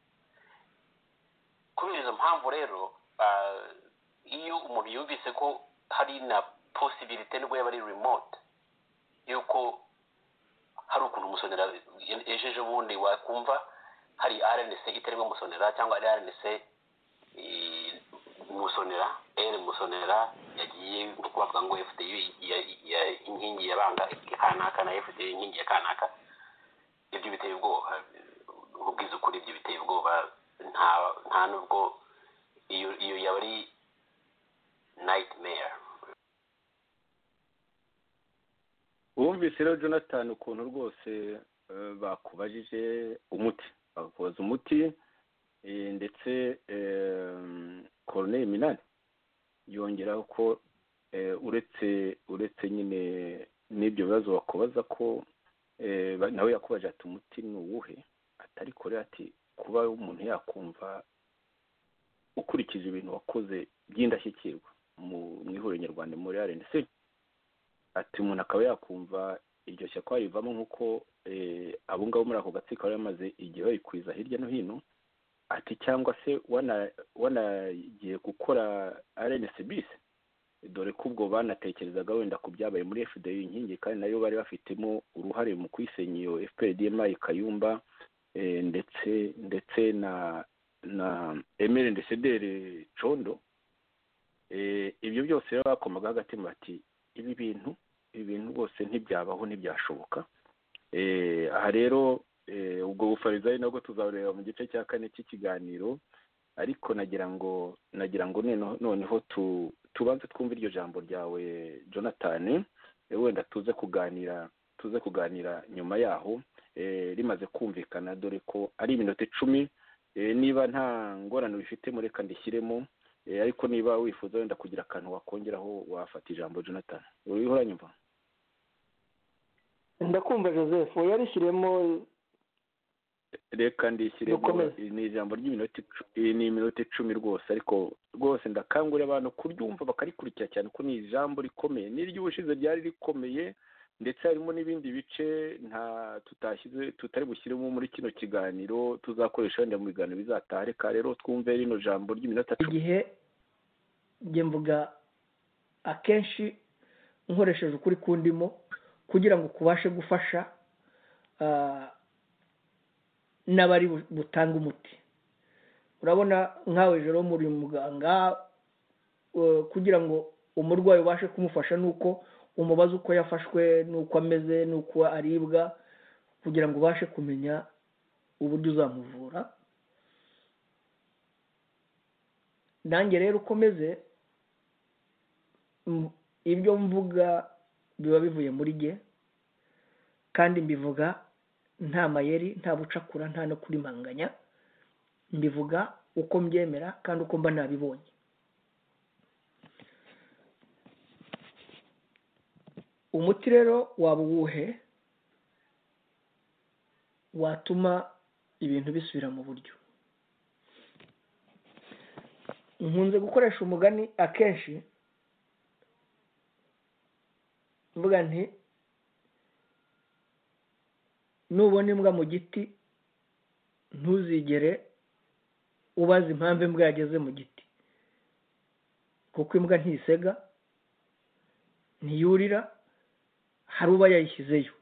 Kubera izo mpamvu rero iyo umuntu yumvise ko hari na possibility nubwo yaba ari remote yuko hari ukuntu Musonera ejeje ubundi wakumva hari R N C itarimo Musonera cyangwa ari R N C Musonera ere Musonera yagiye kuvuga ngo F D U ya inkingi yabanga ikanaka na F D U inkingi ya kanaka ibyo biteye ubwoba ubwiza ukuri ibyo biteye ubwoba nta nta nubwo iyo iyo yabari nightmare. Wumvise rero Jonathan ukuntu rwose bakubajije umuti bakoze umuti ndetse Corneille Minani yongeraho ko uretse uretse nyine n'ibyo bibazo bakubaza ko nawe yakubaje ati umuti ni uwuhe atari kore ati kuba umuntu yakumva ukurikije ibintu wakoze by'indashyikirwa mu ihuriro nyarwanda muri R N C ati umuntu akaba yakumva iryo shyaka rivamo nk'uko abo ngabo muri ako gatsiko bari bamaze igihe bayikwiza hirya no hino ati cyangwa se wanagiye gukora R N C bise dore ko ubwo banatekerezaga wenda ku byabaye muri F D U inkingi kandi nayo bari bafitemo uruhare mu kwisenya iyo F P R D M I Kayumba ndetse ndetse na na Emile Ndesederi Condo, ibyo byose rero bakomaga hagati bati ibi bintu ibi bintu rwose ntibyabaho ntibyashoboka. Aha rero ubwo bufarizayi nabwo tuzareba mu gice cya kane cy'ikiganiro, ariko nagira ngo nagira ngo noneho tubanze twumve iryo jambo ryawe Jonathan, wenda tuze kuganira tuze kuganira nyuma yaho rimaze kumvikana, dore ko ari iminota icumi. Niba nta ngorane bifite mureka ndishyiremo, ariko niba wifuza wenda kugira akantu wakongeraho wafata ijambo Jonathan. Uriho uranyumva? Ndakumva Joseph, yarishyiremo. Reka ndishyiremo, ni ijambo ry'iminota ni iminota icumi rwose, ariko rwose ndakangurira abantu kuryumva bakarikurikira cyane ko ni ijambo rikomeye, n'iry'ubushize ryari rikomeye, ndetse harimo n'ibindi bice nta tutashyize tutari bushyiremo muri kino kiganiro tuzakoresha wenda mu biganiro bizataha. Reka rero twumve rino jambo ry'iminota icumi. Igihe njye mvuga akenshi nkoresheje ukuri kundimo kugira ngo kubashe gufasha n'abari butanga umuti. Urabona nkawe rero muri muganga, kugira ngo umurwayi ubashe kumufasha nuko umubaza uko yafashwe, nuko ameze, nuko aribwa, kugira ngo ubashe kumenya uburyo uzamuvura. Nanjye rero ukomeze, ibyo mvuga biba bivuye muri jye, kandi mbivuga nta mayeri, nta bucakura, nta no kurimanganya. Mbivuga uko mbyemera kandi uko mba nabibonye. Umuti rero waba uwuhe watuma ibintu bisubira mu buryo? Nkunze gukoresha umugani akenshi mvuga nti nubona imbwa mu giti ntuzigere ubaza impamvu imbwa yageze mu giti, kuko imbwa ntisega, ntiyurira, hari uba yayishyizeyo.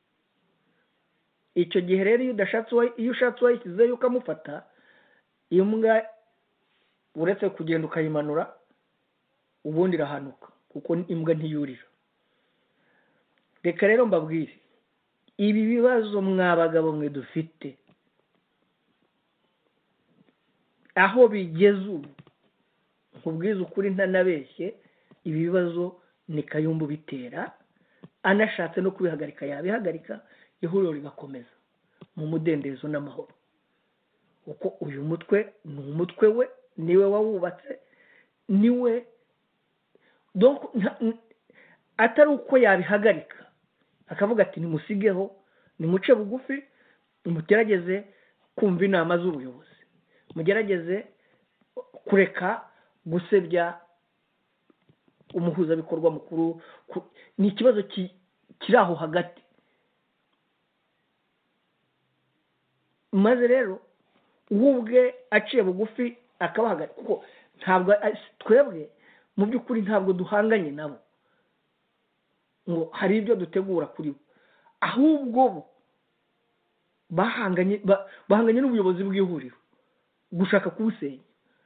Icyo gihe rero iyo ushatse uwayishyizeyo ukamufata, iyo mbwa uretse kugenda ukayimanura ubundi irahanuka, kuko imbwa ntiyurira. Reka rero mbabwire, ibi bibazo mwabagabo mwe dufite aho bigeze ubu, nkubwiza ukuri ntanabeshye, ibi bibazo ni Kayumba bitera. Anashatse no kubihagarika yabihagarika, ihuriro rigakomeza mu mudendezo n'amahoro, kuko uyu mutwe ni umutwe we, niwe wawubatse, niwe donc atari uko yabihagarika akavuga ati nimusigeho, nimuce bugufi, mugerageze kumva inama z'ubuyobozi, mugerageze kureka gusebya umuhuzabikorwa mukuru. Ni ikibazo kiri aho hagati. Maze rero ubwe aciye bugufi akabahagarika, kuko ntabwo twebwe mu by'ukuri ntabwo duhanganye nabo ngo hari ibyo dutegura kuri bo, ahubwo bo bahanganye bahanganye n'ubuyobozi bw'ihuriro gushaka kubusenya.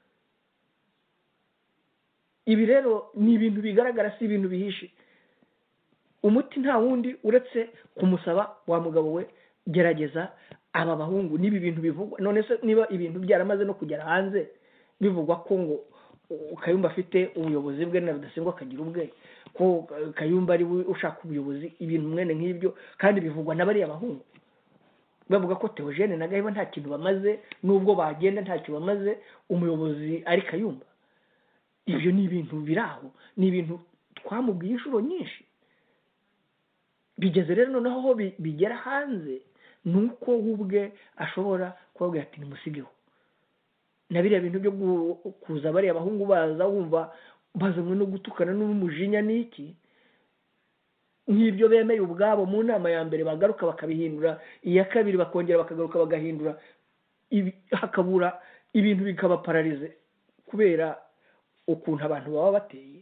Ibi rero ni ibintu bigaragara, si ibintu bihishe. Umuti nta wundi uretse kumusaba, wa mugabo we, gerageza aba bahungu n'ibi bintu bivugwa. None se niba ibintu byaramaze no kugera hanze bivugwa ko ngo Kayumba afite ubuyobozi bwe na Rudasingwa akagira ubwe, ko Kayumba ari we ushaka ubuyobozi, ibintu mwene nk'ibyo, kandi bivugwa n'abari abahungu bavuga ko Theogene na Gahima nta kintu bamaze, nubwo bagenda nta kintu bamaze, umuyobozi ari Kayumba. Ibyo ni ibintu biraho, ni ibintu twamubwiye inshuro nyinshi. Bigeze rero noneho aho bigera hanze, nuko ubwe ashobora kubabwira ati nimusigeho. Na biriya bintu byo kuza bariya abahungu baza wumva bazanywe no gutukana n'umujinya n'iki, nk'ibyo bemeye ubwabo mu nama ya mbere bagaruka bakabihindura, iya kabiri bakongera bakagaruka bagahindura, hakabura ibintu bikabapararize kubera ukuntu abantu baba bateye.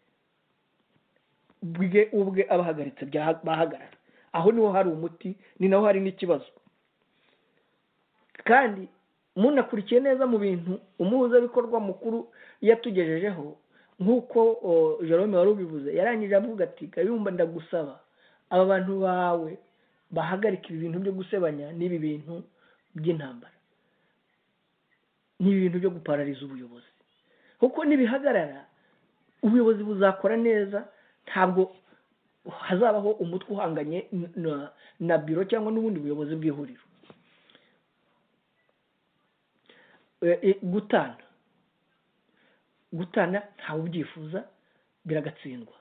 Bwe ubwe abahagaritse bahagarara. Aho niho hari umuti, ni naho hari n'ikibazo. Kandi munakurikiye neza mu bintu umuhuzabikorwa mukuru yatugejejeho nk'uko Jerome wari ubivuze yarangije avuga ati Kayumba ndagusaba aba bantu bawe bahagarika ibi bintu byo gusebanya n'ibi bintu by'intambara n'ibi bintu byo guparariza ubuyobozi kuko nibihagarara ubuyobozi buzakora neza ntabwo hazabaho umutwe uhanganye na, na biro cyangwa n'ubundi buyobozi bw'ihuriro. E, gutana gutana ntawe ubyifuza biragatsindwa.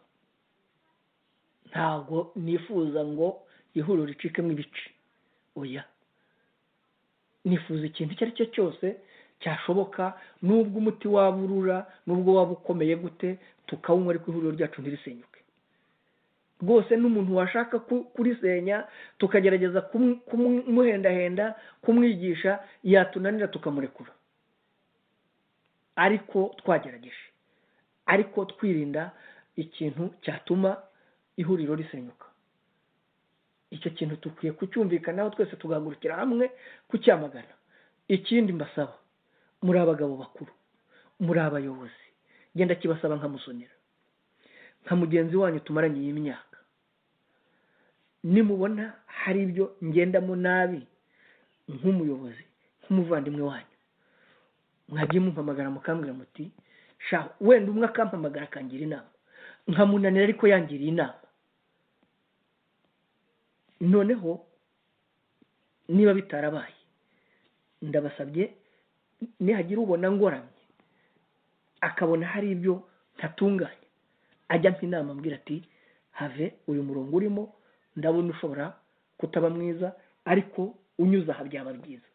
Ntabwo nifuza ngo ihuriro ricikemo ibice, oya, nifuza ikintu icyo ari cyo cyose cyashoboka nubwo umuti waburura nubwo waba ukomeye gute tukawunywa ariko ihuriro ryacu ntirisenyuke rwose. N'umuntu washaka kurisenya tukagerageza kumuhendahenda kumwigisha yatunanira tukamurekura, ariko twagerageje, ariko twirinda ikintu cyatuma ihuriro risenyuka. Icyo kintu tukwiye kucyumvikanaho twese tugahagurukira hamwe kucyamagana. Ikindi mbasaba, muri abagabo bakuru, muri abayobozi, genda kibasaba nkamusonera nka mugenzi wanyu tumaranye iyi myaka, nimubona hari ibyo ngendamo nabi nk'umuyobozi nk'umuvandimwe wanyu, mwagiye mumpamagara mukambwira muti sha wenda umwe akampamagara akangira inama nkamunanira ariko yangiriye inama. Noneho niba bitarabaye ndabasabye nihagira ubona ngoramye akabona hari ibyo ntatunganya ajya mpa inama ambwira ati have uyu murongo urimo ndabona ushobora kutaba mwiza ariko unyuze aha byaba byiza.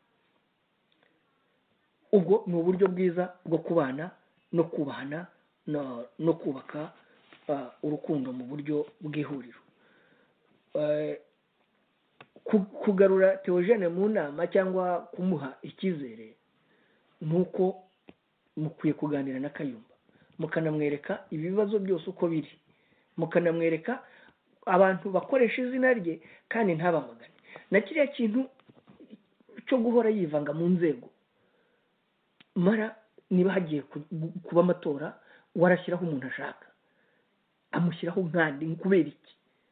Ubwo ni uburyo bwiza bwo kubana no kubahana no, no kubaka uh, urukundo mu buryo bw'ihuriro. Uh, kugarura Theogene mu nama cyangwa kumuha icyizere nuko mukwiye kuganira na Kayumba mukanamwereka ibibazo byose uko biri, mukanamwereka abantu bakoresha izina rye kandi ntabamagane na kiriya kintu cyo guhora yivanga mu nzego. Mara niba hagiye kuba amatora warashyiraho umuntu ashaka amushyiraho nkandi kubera iki?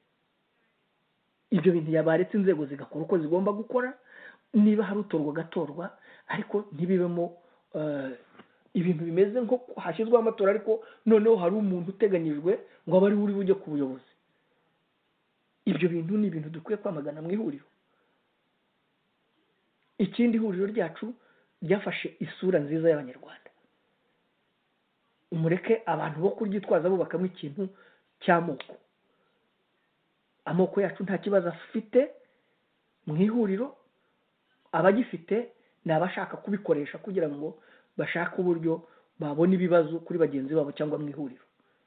Ibyo bintu yabaretse inzego zigakora uko zigomba gukora, niba hari utorwa gatorwa ariko ntibibemo uh, ibintu bimeze nko hashyizweho amatora ariko noneho hari umuntu uteganyijwe ngo abe ari uri bujye ku buyobozi. Ibyo bintu ni ibintu dukwiye kwamagana mu ihuriro. Ikindi ihuriro ryacu ryafashe isura nziza y'Abanyarwanda. Umureke abantu bo kuryitwaza bo bakamwe ikintu cy'amoko. Amoko yacu nta kibazo afite mu ihuriro, abagifite ni abashaka kubikoresha kugira ngo bashake uburyo babona ibibazo kuri bagenzi babo cyangwa mu ihuriro.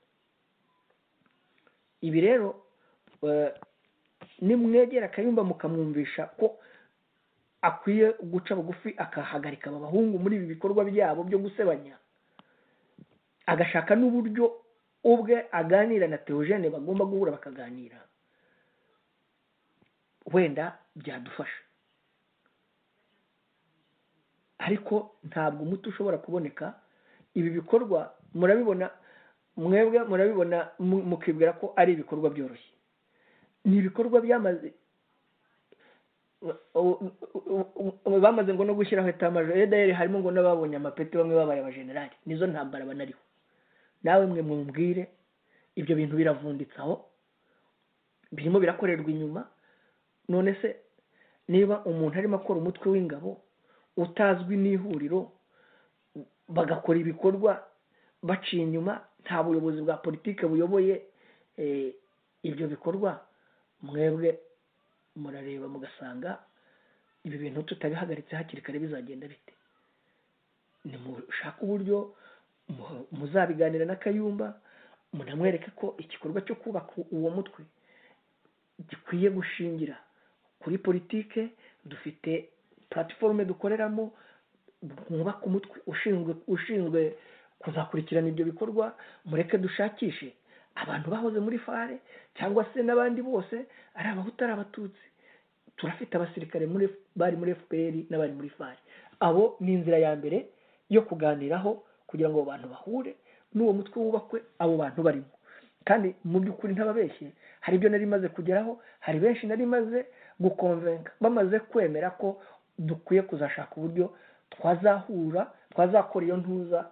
Ibi rero uh, nimwegera Kayumba mukamwumvisha ko akwiye guca bugufi akahagarika aba bahungu muri ibi bikorwa byabo byo gusebanya, agashaka n'uburyo ubwe aganira na Theogene bagomba guhura bakaganira, wenda byadufasha. Ariko ntabwo umuti ushobora kuboneka. Ibi bikorwa murabibona mwebwe murabibona mukibwira ko ari ibikorwa byoroshye. Ni ibikorwa byamaze bamaze ngo no gushyiraho etamaje edayeri harimo ngo n'ababonye amapeti bamwe babaye abajenerali. Nizo ntambara banariho. Nawe mwe mumbwire ibyo bintu biravunditsaho birimo birakorerwa inyuma. None se niba umuntu arimo akora umutwe w'ingabo utazwi n'ihuriro bagakora ibikorwa baciye inyuma, nta buyobozi bwa politike buyoboye e, ibyo bikorwa, mwebwe murareba mugasanga ibi bintu tutabihagaritse hakiri kare bizagenda bite? Nimushaka uburyo muzabiganira na Kayumba munamwereke ko igikorwa cyo kubaka uwo mutwe gikwiye gushingira kuri politike. Dufite platform dukoreramo, mwubaka umutwe ushinzwe ushinzwe kuzakurikirana ibyo bikorwa. Mureke dushakishe abantu bahoze muri fare cyangwa se n'abandi bose ari abahutu ari abatutsi. Turafite abasirikare muri bari muri F P R n'abari muri fare, abo ni inzira ya mbere yo kuganiraho kugira ngo abo bantu bahure n'uwo mutwe wubakwe abo bantu barimo. Kandi mu by'ukuri ntababeshye, hari ibyo nari maze kugeraho, hari benshi nari maze gukonvenka bamaze kwemera ko dukwiye kuzashaka uburyo twazahura twazakora iyo ntuza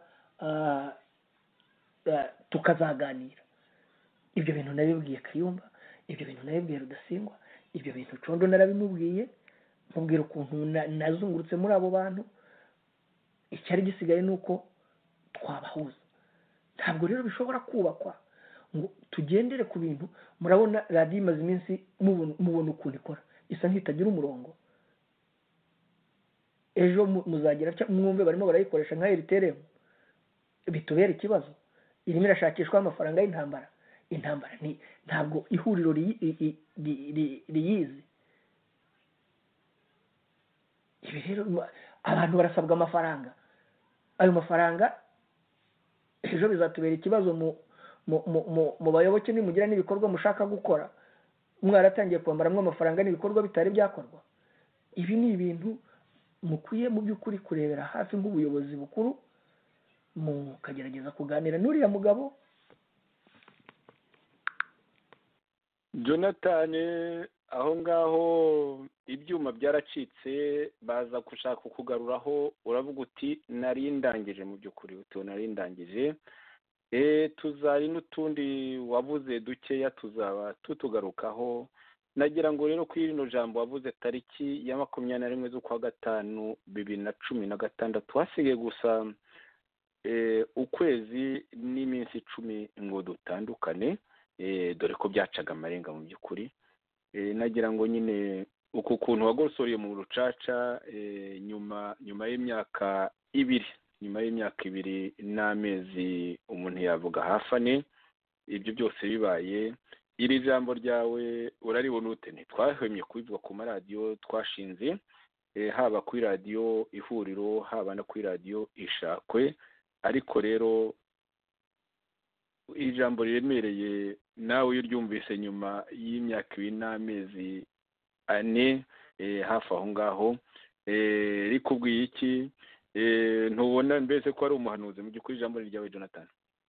tukazaganira. Ibyo bintu nabibwiye Kayumba, ibyo bintu nabibwiye Rudasingwa, ibyo bintu Condo narabimubwiye, mubwira ukuntu nazungurutse muri abo bantu. Icyari gisigaye ni uko twabahuza. Ntabwo rero bishobora kubakwa ngo tugendere ku bintu. Murabona radiyo imaze iminsi mubona ukuntu ikora, isa nk'itagira umurongo. Ejo muzagera mwumve barimo barayikoresha nka R T L M, bitubera ikibazo. Irimo irashakishwa amafaranga y'intambara. Intambara ni ntabwo ihuriro riyizi. Ibi rero abantu barasabwa amafaranga. Ayo mafaranga ejo bizatubera ikibazo mu mu bayoboke nimugira n'ibikorwa mushaka gukora, mwaratangiye kwambaramwo amafaranga n'ibikorwa bitari byakorwa. Ibi ni ibintu mukwiye mu by'ukuri kurebera hafi nk'ubuyobozi bukuru, mukagerageza kuganira n'uriya mugabo. Jonathan, aho ngaho ibyuma byaracitse baza gushaka kukugaruraho, uravuga uti nari ndangije. mu by'ukuri uti nari ndangije. Eh tuzari n'utundi wavuze dukeya tuzaba tutugarukaho. Nagira ngo rero kuri rino jambo wavuze tariki ya makumyabiri na rimwe z'ukwa gatanu bibiri na cumi na gatandatu, hasigaye gusa eh ukwezi n'iminsi icumi ngo dutandukane, eh dore ko byacaga amarenga mu by'ukuri. Eh nagira ngo nyine uku kuntu wagosoriye mu rucaca eh nyuma nyuma y'imyaka ibiri nyuma y'imyaka ibiri n'amezi umuntu yavuga hafi ane, ibyo byose bibaye. Iri jambo ryawe uraribona ute? Ntitwahwemye kubivuga ku maradiyo twashinze, eh haba kuri radiyo Ihuriro, haba no kuri radiyo Ishakwe. Ariko rero ijambo riremereye nawe iyo uryumvise nyuma y'imyaka ibiri n'amezi ane eh hafi aho ngaho, eh rikubwiye iki? eh ntubona mbese ko ari umuhanuzi mu by'ukuri ijambo ryawe Jonathan?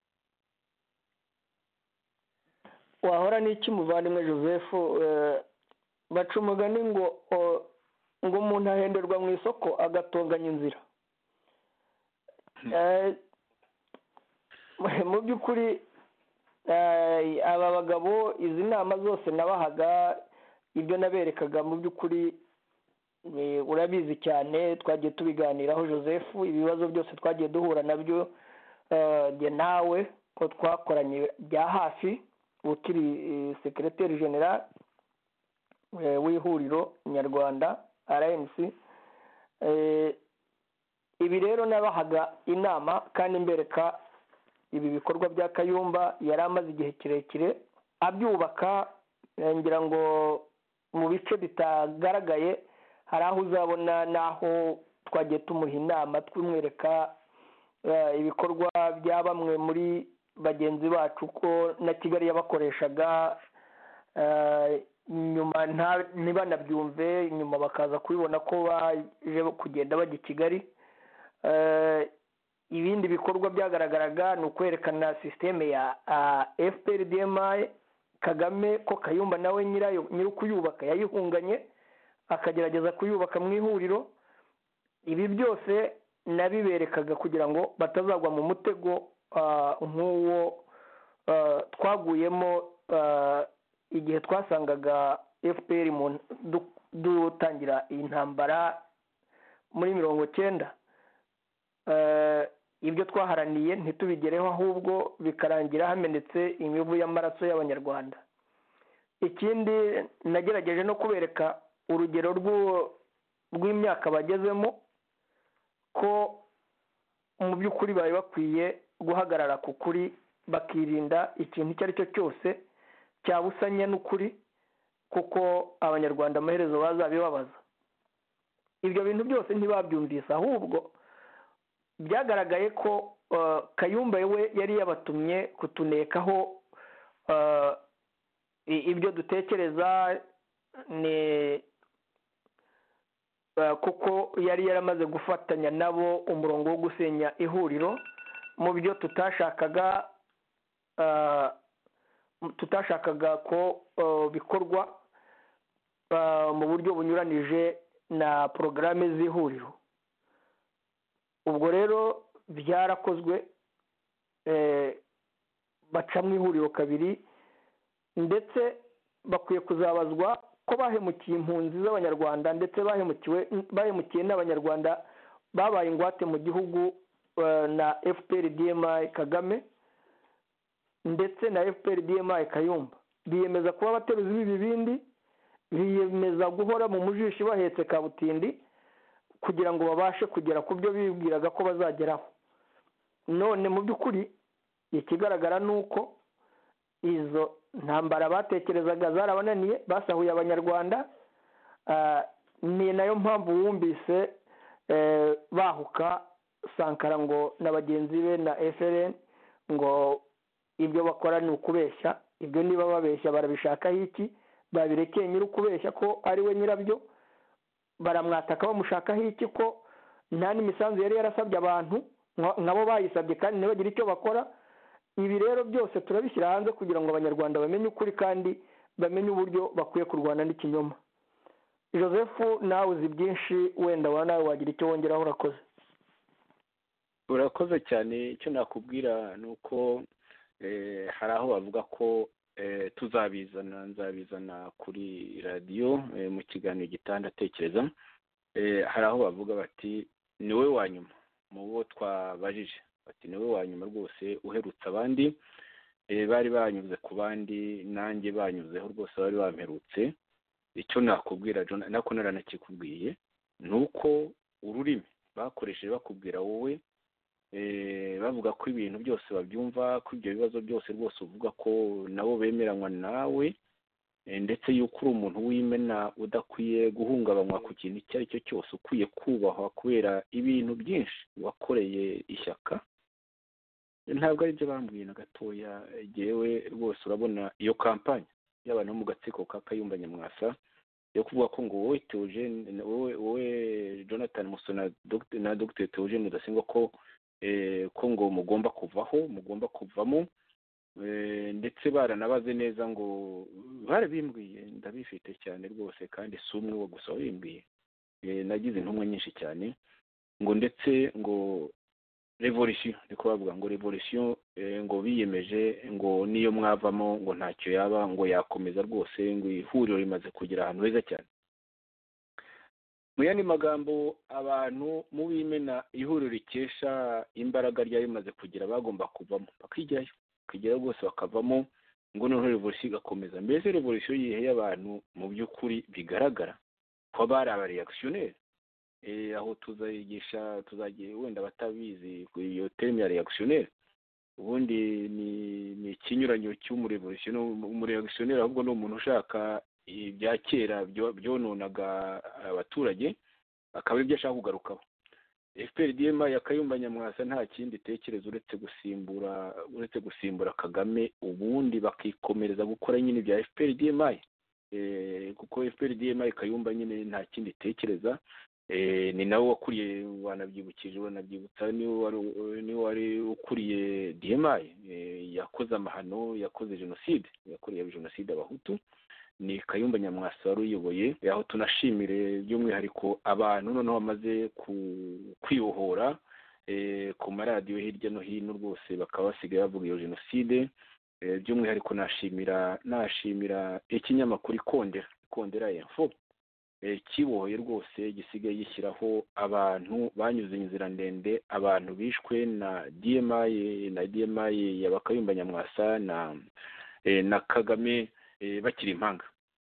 Wahora n'iki muvandimwe Joseph? Baca umugani ngo ngo umuntu ahenderwa mu isoko agatonganya inzira. Mu by'ukuri aba bagabo izi nama zose nabahaga, ibyo naberekaga mu by'ukuri urabizi cyane, twagiye tubiganiraho Joseph. Ibibazo byose twagiye duhura nabyo jye nawe ko twakoranye bya hafi, ukiri secrétaire general w'ihuriro nyarwanda R N C. Ibi rero nabahaga inama kandi mbereka ibi bikorwa bya Kayumba yari amaze igihe kirekire abyubaka. Ngira ngo mu bice bitagaragaye hari aho uzabona naho twagiye tumuha inama twimwereka ibikorwa bya bamwe muri bagenzi bacu ko na Kigali yabakoreshaga, nyuma ntibanabyumve, nyuma bakaza kubibona ko baje kugenda bajya i Kigali. Ibindi bikorwa byagaragaraga ni ukwerekana sisiteme ya F P R D M I Kagame ko Kayumba nawe nyirayo nyiri kuyubaka yayihunganye akagerageza kuyubaka mu ihuriro. Ibi byose nabiberekaga kugira ngo batazagwa mu mutego nk'uwo twaguyemo igihe twasangaga F P R dutangira iyi ntambara muri mirongo cyenda. Ibyo twaharaniye ntitubigereho, ahubwo bikarangira hamenetse imivu y'amaraso y'abanyarwanda. Ikindi nagerageje no kubereka urugero rw'imyaka bagezemo ko mu by'ukuri bari bakwiye guhagarara ku kuri, bakirinda ikintu icyo ari cyo cyose cyabusanya n'ukuri, kuko abanyarwanda amaherezo bazabibabaza. Ibyo bintu byose ntibabyumvise, ahubwo byagaragaye ko Kayumba we yari yabatumye kutunekaho ibyo dutekereza, ni kuko yari yaramaze gufatanya nabo umurongo wo gusenya ihuriro mu byo tutashakaga tutashakaga ko bikorwa mu buryo bunyuranije na porogaramu z'ihuriro. Ubwo rero byarakozwe, baca mu ihuriro kabiri, ndetse bakwiye kuzabazwa ko bahemukiye impunzi z'abanyarwanda ndetse bahemukiwe bahemukiye n'abanyarwanda babaye ingwate mu gihugu na F P R D M I Kagame ndetse na F P R D M I Kayumba. Biyemeza kuba abateruzi b'ibibindi, biyemeza guhora mu mujishi bahetse kabutindi kugira ngo babashe kugera ku byo bibwiraga ko bazageraho. None mu by'ukuri ikigaragara ni uko izo ntambara batekerezaga zarabananiye, basahuye abanyarwanda. Ni nayo mpamvu wumvise bahuka Sankara ngo na bagenzi be na F L N ngo ibyo bakora ni ukubeshya. Ibyo niba babeshya barabishakaho iki? Babirekeye nyiri ukubeshya ko ari we nyirabyo, baramwataka bamushakaho iki ko nta n'imisanzu yari yarasabye abantu nkabo bayisabye kandi ntibagire icyo bakora. Ibi rero byose turabishyira hanze kugira ngo abanyarwanda bamenye ukuri kandi bamenye uburyo bakwiye kurwana n'ikinyoma. Joseph, nawe uzi byinshi, wenda wa nawe wagira icyo wongeraho. Urakoze. Urakoze cyane. Icyo nakubwira ni uko hari aho bavuga ko tuzabizana nzabizana kuri radiyo mu kiganiro gitandatekereza. Hari aho bavuga bati ni we wa nyuma mu bo twabajije, bati ni we wa nyuma rwose uherutse abandi, bari banyuze ku bandi, nanjye banyuzeho rwose bari bamperutse. Icyo nakubwira nako naranakikubwiye ni uko ururimi bakoresheje bakubwira wowe, bavuga ko ibintu byose babyumva, ko ibyo bibazo byose rwose uvuga ko nabo bemeranywa nawe, ndetse yuko uri umuntu w'imena udakwiye guhungabanywa ku kintu icyo ari cyo cyose, ukwiye kubahwa kubera ibintu byinshi wakoreye ishyaka. Ntabwo ari byo bambwiye na gatoya. Jyewe rwose urabona iyo kampanye y'abantu bo mu gatsiko ka Kayumba Nyamwasa yo kuvuga ko ngo wowe Theogene, wowe wowe Jonathan Musona na Dr Theogene Rudasingwa ko ko ngo mugomba kuvaho, mugomba kuvamo, ndetse baranabaze neza ngo barabimbwiye, ndabifite cyane rwose kandi si umwe wo gusa wabimbwiye. Nagize intumwa nyinshi cyane ngo ndetse ngo revolution, niko bavuga ngo revolution, ngo biyemeje ngo niyo mwavamo ngo ntacyo yaba, ngo yakomeza rwose, ngo ihuriro rimaze kugira ahantu heza cyane. Mu yandi magambo, abantu mu bimena ihuriro rikesha imbaraga ryari rimaze kugira bagomba kuvamo bakijyayo, bakigera rwose bakavamo, ngo noneho revolution igakomeza. Mbese revolution yiheye abantu mu by'ukuri bigaragara ko bari abareactionnaire. Aho tuzayigisha tuzagiye wenda batabizi iyo terme ya reactionnaire, ubundi ni ni ikinyuranyo cy'umurevolution. Umureactionnaire ahubwo ni umuntu ushaka ibya kera byononaga abaturage akaba ibyo ashaka kugarukaho. F P R D M I ya Kayumba Nyamwasa nta kindi tekerezo uretse gusimbura uretse gusimbura Kagame, ubundi bakikomereza gukora nyine bya F P R D M I, kuko F P R D M I Kayumba nyine nta kindi tekereza. Ni nawe wakuriye, wanabyibukije wanabyibutsa, ni wari ukuriye D M I, yakoze amahano, yakoze jenoside, yakuriye jenoside abahutu. Ni Kayumba Nyamwasa wari uyoboye. Aho tunashimire by'umwihariko abantu noneho bamaze kwibohora ku maradiyo hirya no hino rwose bakaba basigaye bavuga iyo jenoside. By'umwihariko nashimira nashimira ikinyamakuru Ikondera, Ikondera Info, kibohoye rwose, gisigaye gishyiraho abantu banyuze inzira ndende, abantu bishwe na D M I na D M I ya Kayumba Nyamwasa na na Kagame bakiri impanga.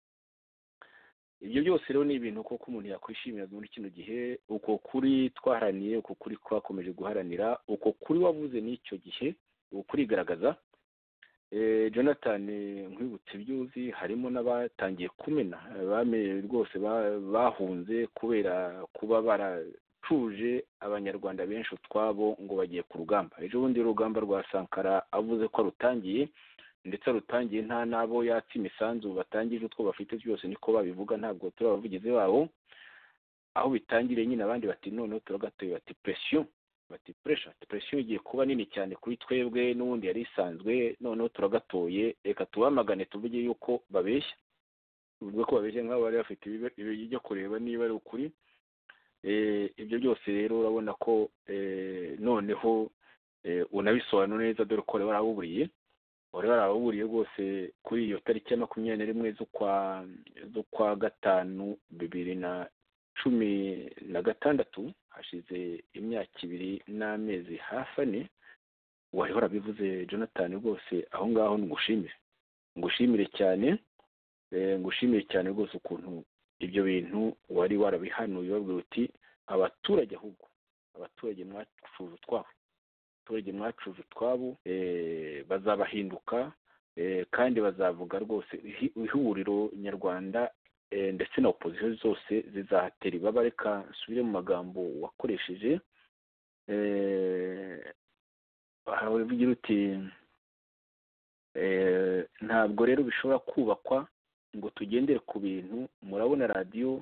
Ibyo byose rero ni ibintu koko umuntu yakwishimira muri kino gihe. Uko kuri twaharaniye, uko kuri twakomeje guharanira, uko kuri wavuze n'icyo gihe, uko kurigaragaza. Jonathan, nkwibutse ibyuzi, harimo n'abatangiye kumena, bame rwose bahunze kubera kuba baratuje abanyarwanda benshi utwabo ngo bagiye ku rugamba. Ejo bundi urugamba rwa Sankara avuze ko rutangiye, ndetse rutangiye nta nabo yatse imisanzu batangije utwo bafite byose, niko babivuga, ntabwo turi abavugizi babo. aho bitangiriye nyine abandi bati noneho turagatoye bati presiyo bati pressure presiyo igiye kuba nini cyane kuri twebwe n'ubundi yari isanzwe noneho turagatoye reka tubamagane tuvuge yuko babeshya ubwo ko babeshya nk'abo bari bafite ibyo kureba niba ari ukuri. Ibyo byose rero urabona ko noneho unabisobanura neza dore ko barabuburiye bari barabuburiye rwose kuri iyo tariki ya makumyabiri na rimwe z'ukwa z'ukwa gatanu bibiri na cumi na gatandatu hashize imyaka ibiri n'amezi hafi ane wari warabivuze Jonathan rwose aho ngaho ngushimire ngushimire cyane ngushimire cyane rwose ukuntu ibyo bintu wari warabihanuye babwira uti abaturage ahubwo abaturage mwacuje twabo abaturage mwacuje twabo bazabahinduka kandi bazavuga rwose ihuriro nyarwanda ndetse na opposition zose zizahatera ibaba. Reka nsubire mu magambo wakoresheje aho uvugira uti ntabwo rero bishobora kubakwa ngo tugendere ku bintu murabona radiyo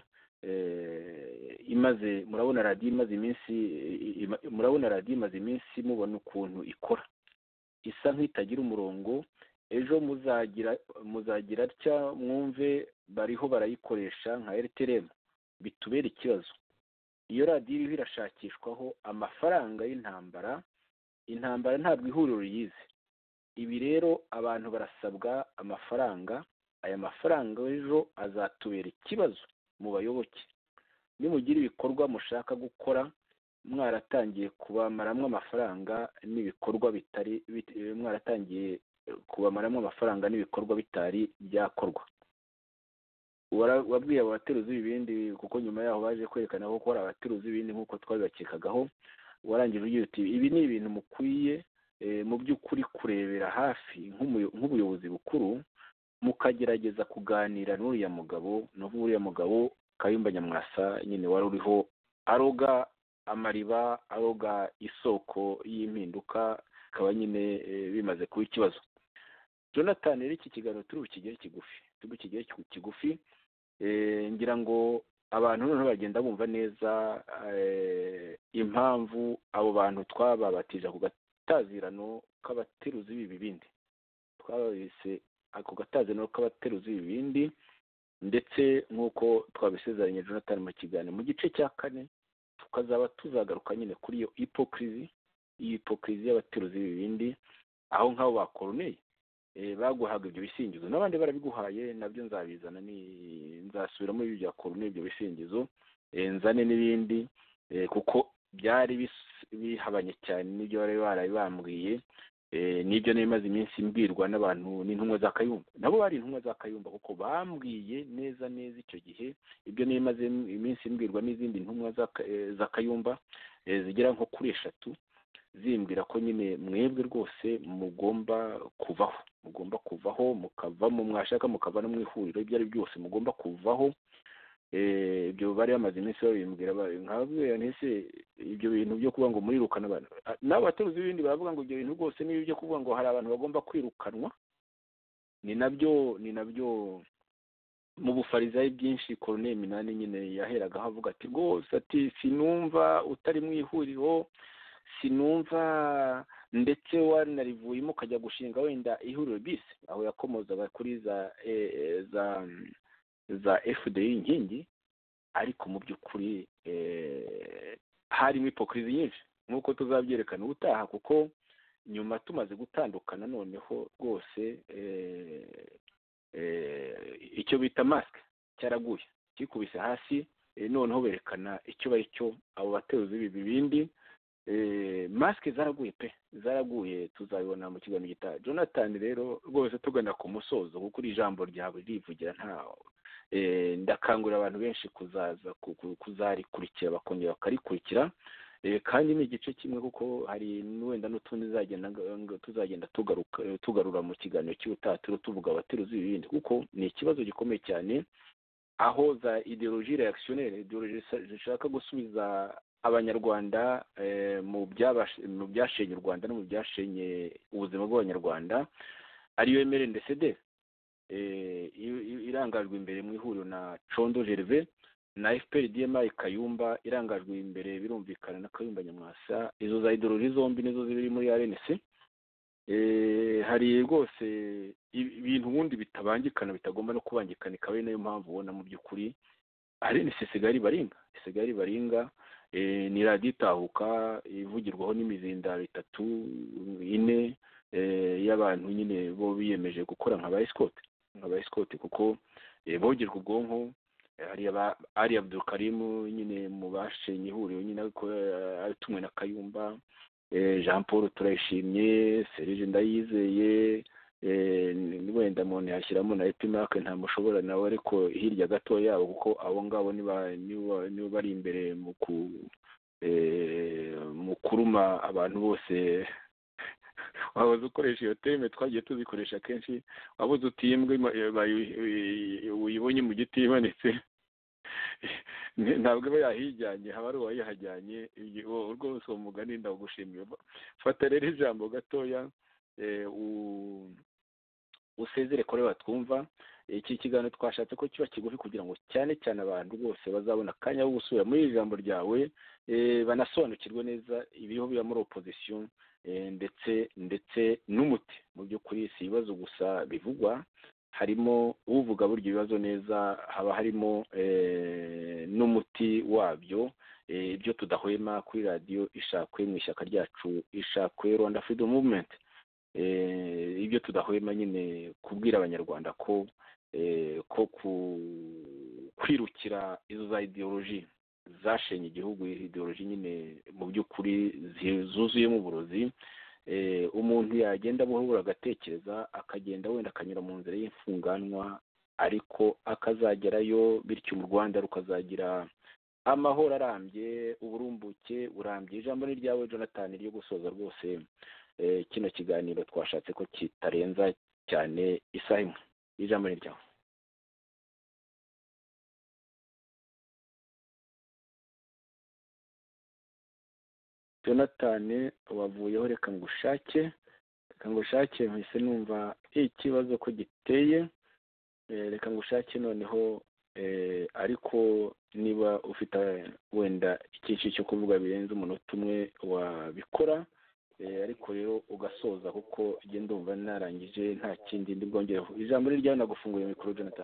imaze murabona radiyo imaze iminsi murabona radiyo imaze iminsi mubona ukuntu ikora isa nk'itagira umurongo ejo muzagira muzagira atya mwumve bariho barayikoresha nka R T L M bitubera ikibazo. Iyo radiyo iriho irashakishwaho amafaranga y'intambara intambara ntabwo ihuriro yize ibi rero abantu barasabwa amafaranga aya mafaranga ejo azatubera ikibazo mu bayoboke nimugira ibikorwa mushaka gukora mwaratangiye kubamaramwe amafaranga n'ibikorwa bitari mwaratangiye kubamaramwe amafaranga n'ibikorwa bitari byakorwa. Wabwiye abateruzi ibindi kuko nyuma yaho baje kwerekana ko kora abateruzi ibindi nkuko twabibakekagaho warangije ugiye uti ibi ni ibintu mukwiye mu by'ukuri kurebera hafi nk'ubuyobozi bukuru mukagerageza kuganira n'uriya mugabo n'uriya mugabo Kayumba Nyamwasa nyine wari uriho aroga amariba aroga isoko y'impinduka kaba nyine bimaze kuba ikibazo. Jonathan rero iki kiganiro turi bukigere kigufi turi bukigere kigufi ngira ngo abantu noneho bagenda bumva neza impamvu abo bantu twababatije ku gatazirano k'abateruzi b'ibibindi twabise ako gatazirano k'abateruzi b'ibibindi ndetse nk'uko twabisezeranye Jonathan mu kiganiro mu gice cya kane tukazaba tuzagaruka nyine kuri iyo hypocrisy hypocrisy y'abateruzi b'ibibindi aho nk'abo bakoroneye baguhaga ibyo bisingizo n'abandi barabiguhaye nabyo nzabizana ni nzasubira muri ibyo byakorone ibyo bisingizo nzane n'ibindi kuko byari bihabanye cyane n'ibyo bari barabibambwiye n'ibyo n'imaze iminsi mbwirwa n'abantu n'intumwa za Kayumba nabo bari intumwa za Kayumba kuko bambwiye neza neza icyo gihe ibyo n'imaze iminsi mbwirwa n'izindi ntumwa za Kayumba zigera nko kuri eshatu zimbwira ko nyine mwebwe rwose mugomba kuvaho mugomba kuvaho mukavamo mwashaka mukava no mu ihuriro ibyo ari byose mugomba kuvaho ibyo bari bamaze iminsi babimbwira nkabwira ntese ibyo bintu byo kuvuga ngo murirukana abantu nabo bateruzi ibindi baravuga ngo ibyo bintu rwose nibi byo kuvuga ngo hari abantu bagomba kwirukanwa ni nabyo ni nabyo mu bufarizayi byinshi Colonel Minani nyine yaheragaho avuga ati rwose ati sinumva utari mu ihuriro sinumva ndetse wanarivuyemo ukajya gushinga wenda ihuriro bisi aho yakomozaga kuri za za za F D I inkingi ariko mu by'ukuri harimo hypocrisy nyinshi nk'uko tuzabyerekana ubutaha kuko nyuma tumaze gutandukana noneho rwose icyo bita mask cyaraguye kikubise hasi noneho berekana icyo bari cyo abo bateruzi ibi bindi masike zaraguye pe zaraguye tuzabibona mu kiganiro gitaha. Jonathan rero rwose tugana ku musozo kuko iri jambo ryawe rivugira nta ndakangurira abantu benshi kuzaza kuzarikurikira bakongera bakarikurikira kandi ni igice kimwe kuko hari wenda n'utundi tuzagenda tuzagenda tugaruka tugarura mu kiganiro cy'ubutaha tuvuga abateruzi ibindi kuko ni ikibazo gikomeye cyane aho za ideologie reactionnaire ideologie zishaka gusubiza abanyarwanda mu byashenye u Rwanda no mu byashenye ubuzima bw'abanyarwanda ariyo M R N D C D irangajwe imbere mu ihuriro na Condo Gervais na F P R D M I Kayumba irangajwe imbere birumvikana na Kayumba Nyamwasa. Izo za ideology zombi nizo ziri muri R N C. Eh, hari rwose ibintu ubundi bitabangikana bitagomba no kubangikana, ikabe nayo mpamvu ubona mu by'ukuri R N C Sigari Baringa Sigari Baringa eh, ni radiyo itahuka ivugirwaho n'imizindaro itatu ine eh, y'abantu nyine bo biyemeje gukora nka ba escort nka ba escort kuko eh, bogerwa ubwonko. Hari aba ari Abdul Karim nyine mu bashenye ihuriro nyine ko ari tumwe na Kayumba, eh, Jean Paul Turayishimye, Serge Ndayizeye, eh, wenda muntu yashyiramo na Epimac nta mushobora nawe, ariko hirya gato yabo kuko abo ngabo niba niba bari imbere mu ku eh, mu kuruma abantu bose. Wabuze ukoresha iyo teme twagiye tuzikoresha kenshi, wabuze utimbwe uyibonye mu giti imanitse ntabwo aba yahijyanye, haba ari uwayihajyanye. Rwose uwo mugani ndagushimiye. Fata rero ijambo gatoya usezere kore batwumva. Iki kiganiro twashatse ko kiba kigufi kugira ngo cyane cyane abantu bose bazabona akanya ko gusubira muri iri jambo ryawe, banasobanukirwe neza ibiriho biba muri opposition ndetse ndetse n'umuti. Mu by'ukuri si ibibazo gusa bivugwa, harimo uvuga buryo ibibazo neza, haba harimo n'umuti wabyo. Ibyo tudahwema kuri radiyo Ishakwe mu ishyaka ryacu Ishakwe Rwanda Freedom Movement, ibyo tudahwema nyine kubwira abanyarwanda ko ko kwirukira izo za ideology zashenye igihugu, ideology nyine mu by'ukuri zuzuyemo uburozi. Umuntu yagenda buhura agatekereza akagenda wenda akanyura mu nzira y'imfunganwa, ariko akazagerayo, bityo mu Rwanda rukazagira amahoro arambye, uburumbuke burambye. Ijambo ni ryawe Jonathan ryo gusoza rwose kino kiganiro twashatse ko kitarenza cyane isaha imwe. Ijambo ni ryawe. Jonathan wavuyeho, reka ngushake reka ngushake mpise numva ikibazo ko giteye. Reka ngushake noneho, ariko niba ufite wenda icyiciro cyo kuvuga birenze umunota umwe wabikora, ariko rero ugasoza kuko njye ndumva narangije nta kindi ndi bwongereho. Ijambo ryawe nagufunguye mikoro Jonathan.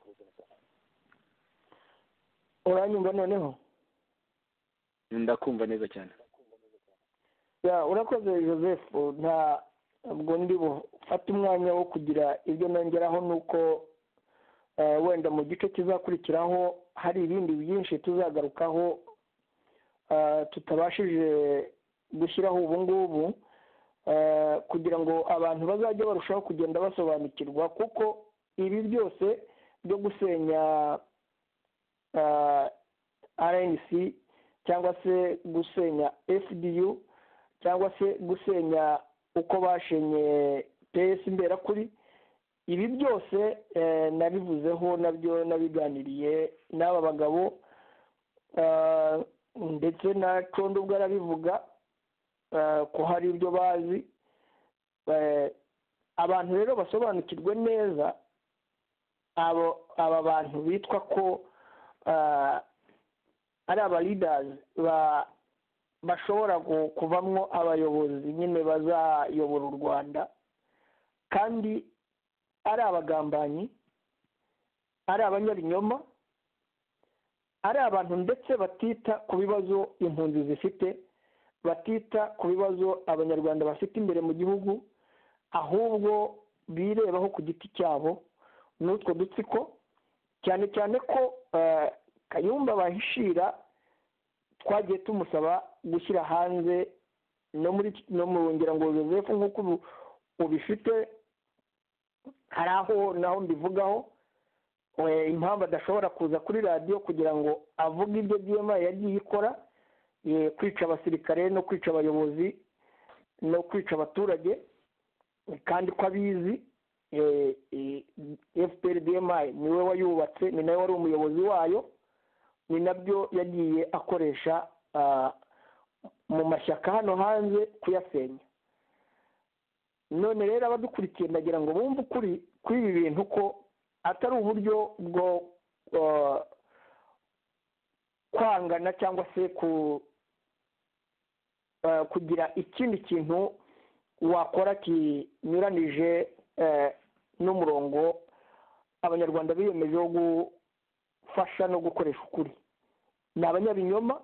Uranyumva noneho? Ndakumva neza cyane. Ya, urakoze Joseph. Ntabwo ndi bufate umwanya wo kugira ibyo nongeraho, nuko wenda mu gice kizakurikiraho hari ibindi byinshi tuzagarukaho tutabashije gushyiraho ubu ngubu, kugira ngo abantu bazajye barushaho kugenda basobanukirwa, kuko ibi byose byo gusenya R N C cyangwa se gusenya F D U cyangwa se gusenya uko bashenye P S Imberakuri, ibi byose nabivuzeho nabyo nabiganiriye n'aba bagabo, ndetse na Condo ubwo arabivuga ko hari ibyo bazi. Abantu rero basobanukirwe neza abo aba bantu bitwa ko ari aba leaders bashobora kuvamwo abayobozi nyine bazayobora u Rwanda, kandi ari abagambanyi, ari abanyabinyoma, ari abantu ndetse batita ku bibazo impunzi zifite, batita ku bibazo abanyarwanda bafite imbere mu gihugu, ahubwo birebaho ku giti cyabo n'utwo dutsiko, cyane cyane ko Kayumba bahishira twagiye tumusaba gushyira hanze no muri no mu ngera ngo Joseph nk'uko ubifite, hari aho naho mbivugaho impamvu adashobora kuza kuri radiyo kugira ngo avuge ibyo D M I yagiye ikora, kwica abasirikare no kwica abayobozi no kwica abaturage, kandi ko abizi. F P R D M I niwe wayubatse, ni nawe wari umuyobozi wayo, ni nabyo yagiye akoresha mu mashyaka hano hanze kuyasenya. None rero abadukurikiye ndagira ngo bumve ukuri kuri ibi bintu, ko atari uburyo bwo kwangana cyangwa se ku kugira ikindi kintu wakora kinyuranije n'umurongo abanyarwanda biyemeje wo gufasha no gukoresha ukuri. Ni abanyabinyoma,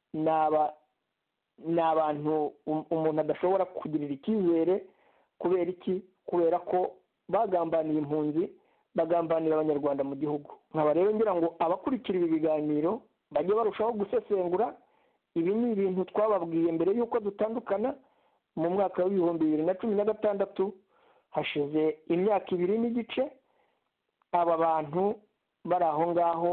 ni abantu umuntu adashobora kugirira icyizere. Kubera iki? Kubera ko bagambaniye impunzi, bagambanira abanyarwanda mu gihugu. Nkaba rero ngira ngo abakurikira ibi biganiro bajye barushaho gusesengura. Ibi ni ibintu twababwiye mbere y'uko dutandukana mu mwaka w'ibihumbi bibiri na cumi na gatandatu, hashize imyaka ibiri n'igice. Aba bantu bari aho ngaho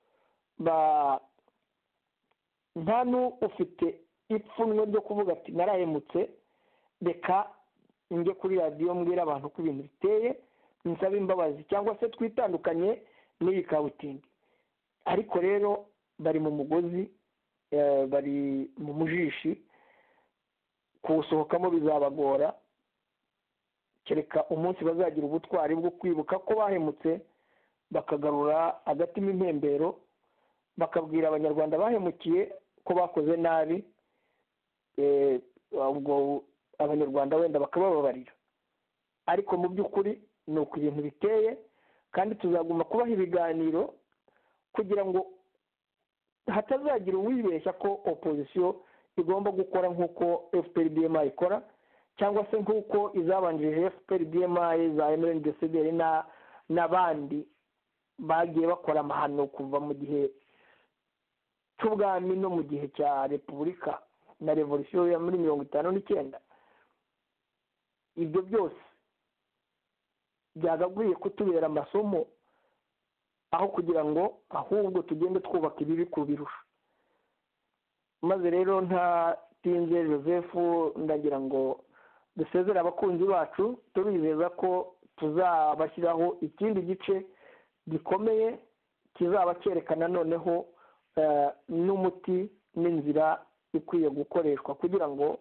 nta n'ufite ipfunwe ryo kuvuga ati narahemutse, reka njye kuri radiyo mbwira abantu ko ibintu biteye, nsaba imbabazi cyangwa se twitandukanye n'iyi kabutimbi. Ariko rero bari mu mugozi, bari mu mujishi, kuwusohokamo bizabagora, kereka umunsi bazagira ubutwari bwo kwibuka ko bahemutse, bakagarura agatima impembero, bakabwira abanyarwanda bahemukiye ko bakoze nabi, ubwo abanyarwanda wenda bakabababarira. Ariko mu by'ukuri ni uko ibintu biteye, kandi tuzaguma kubaha ibiganiro kugira ngo hatazagira uwibeshya ko opozisiyo igomba gukora nk'uko F P R D M I ikora, cyangwa se nk'uko izabanjirije F P R D M I za M R N D C D R n'abandi bagiye bakora amahano kuva mu gihe cy'ubwami no mu gihe cya repubulika na revolisiyo ya muri mirongo itanu n'icyenda. Ibyo byose byagakwiye kutubera amasomo, aho kugira ngo ahubwo tugende twubaka ibibi ku birusha. Maze rero ntatinze Joseph, ndagira ngo dusezere abakunzi bacu tubizeza ko tuzabashyiraho ikindi gice gikomeye kizaba cyerekana noneho n'umuti n'inzira ikwiye gukoreshwa kugira ngo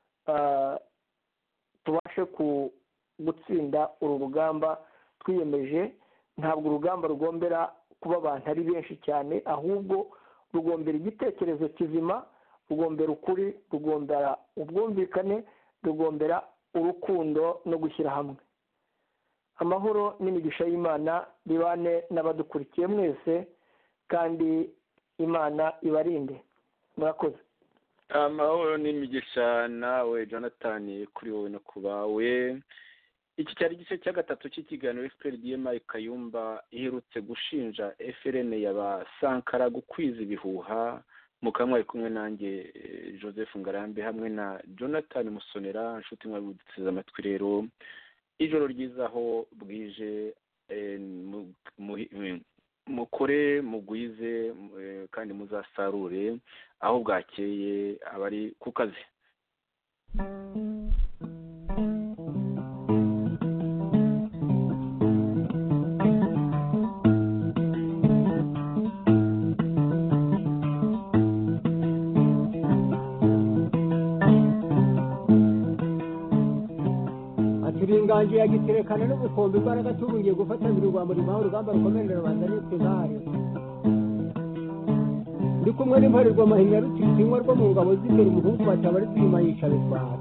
tubashe gutsinda uru rugamba twiyemeje. Ntabwo urugamba rugombera kuba abantu ari benshi cyane, ahubwo rugombera igitekerezo kizima, rugombera ukuri, rugombera ubwumvikane, rugombera urukundo no gushyira hamwe. Amahoro n'imigisha y'Imana bibane n'abadukurikiye mwese, kandi Imana ibarinde. Murakoze. Amahoro n'imigisha nawe Jonathan, kuri wowe no kubawe. Iki cyari igice cya gatatu cy'ikiganiro F P R D M I Kayumba iherutse gushinja F R N yaba Sankara gukwiza ibihuha. Mukamwe ari kumwe nanjye Joseph Ngarambe hamwe na Jonathan Musonera. Nshuti mwabudutse amatwi rero, ijoro ryiza aho bwije, mukore mugwize kandi muzasarure aho bwakeye abari ku kazi. Inganji yagiterekana n'ubukombe imbaraga tubungiye gufatanira urwa murimo aho urugamba rukomerera rubanda n'ituzari. Ndi kumwe n'imparirwa mahinya rutinywa rwo mu ngabo z'imbere, umuhungu bataba ari twima yica bitwara.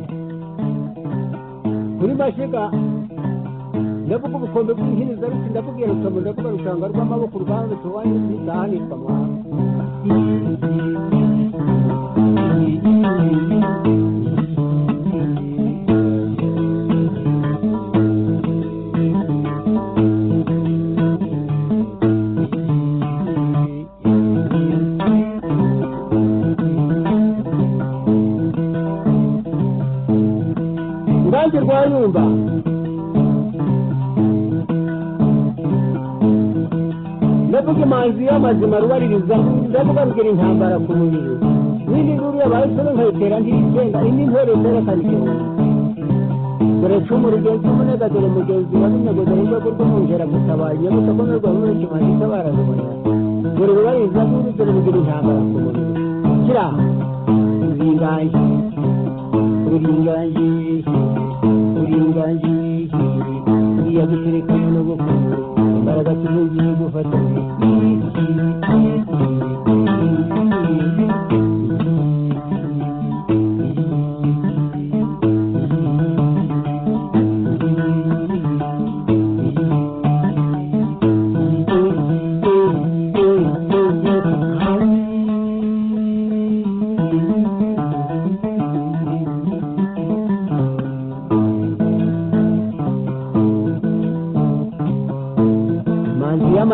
Kuri mashiga ndavuga ubukombe bw'inhiniza ruti, ndabubwira rutomo, ndavuga rushanga rw'amaboko urwanda tuwanye n'itahanirwa mwana. Rwanyumba ndavuga imanzi y'amazima rubaririza, ndavuga rugira intambara ku mubiri n'indi nkuru yabahisemo nkayitera ndigenga, indi ntore zerekana igihumbi. Dore cumu rugenzi umunega, dore mugenzi wa n'intego, dore urwego rw'umwungera gutabaye nyabusa ko n'urwa muri kimanzi itabara rubona. Dore rubaririza nkuru, dore rugira intambara ku mubiri. Kira uringanji uringanji uringanji iya guterekana n'ubukungu, imbaraga tuzugiye gufatanya.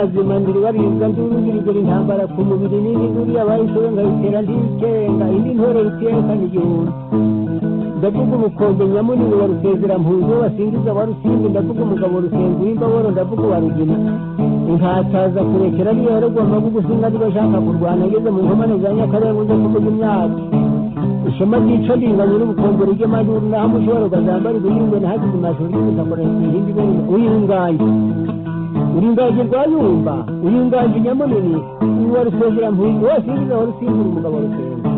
y'amazima ndiri warinza ndurugirigura intambara ku mubiri n'indi nduri abayishowe nkayitera ndikenga indi ntore rutiyekana igihumbi ndavuga ubukombe nyamunini wa rusezera mpuzo wasingiza wa rusimbi ndavuga umugabo rusenga w'imbaboro ndavuga wa rugina inkataza kurekera niyo yaragomba gugusinga niba ashaka kurwana ageze mu nkomane za nyakarenga uze kuvuga imyaka ishema ryica ringanye n'ubukombe ry'amaduru naho mushobora ukazambara ibihingwe nahagize amashuri y'ubutaka ihindi bene uyinganye uringaje rwayumba uringaje nyamunini uwa rusezera mpuzo wasingiza wa rusimbi umugabo rusenga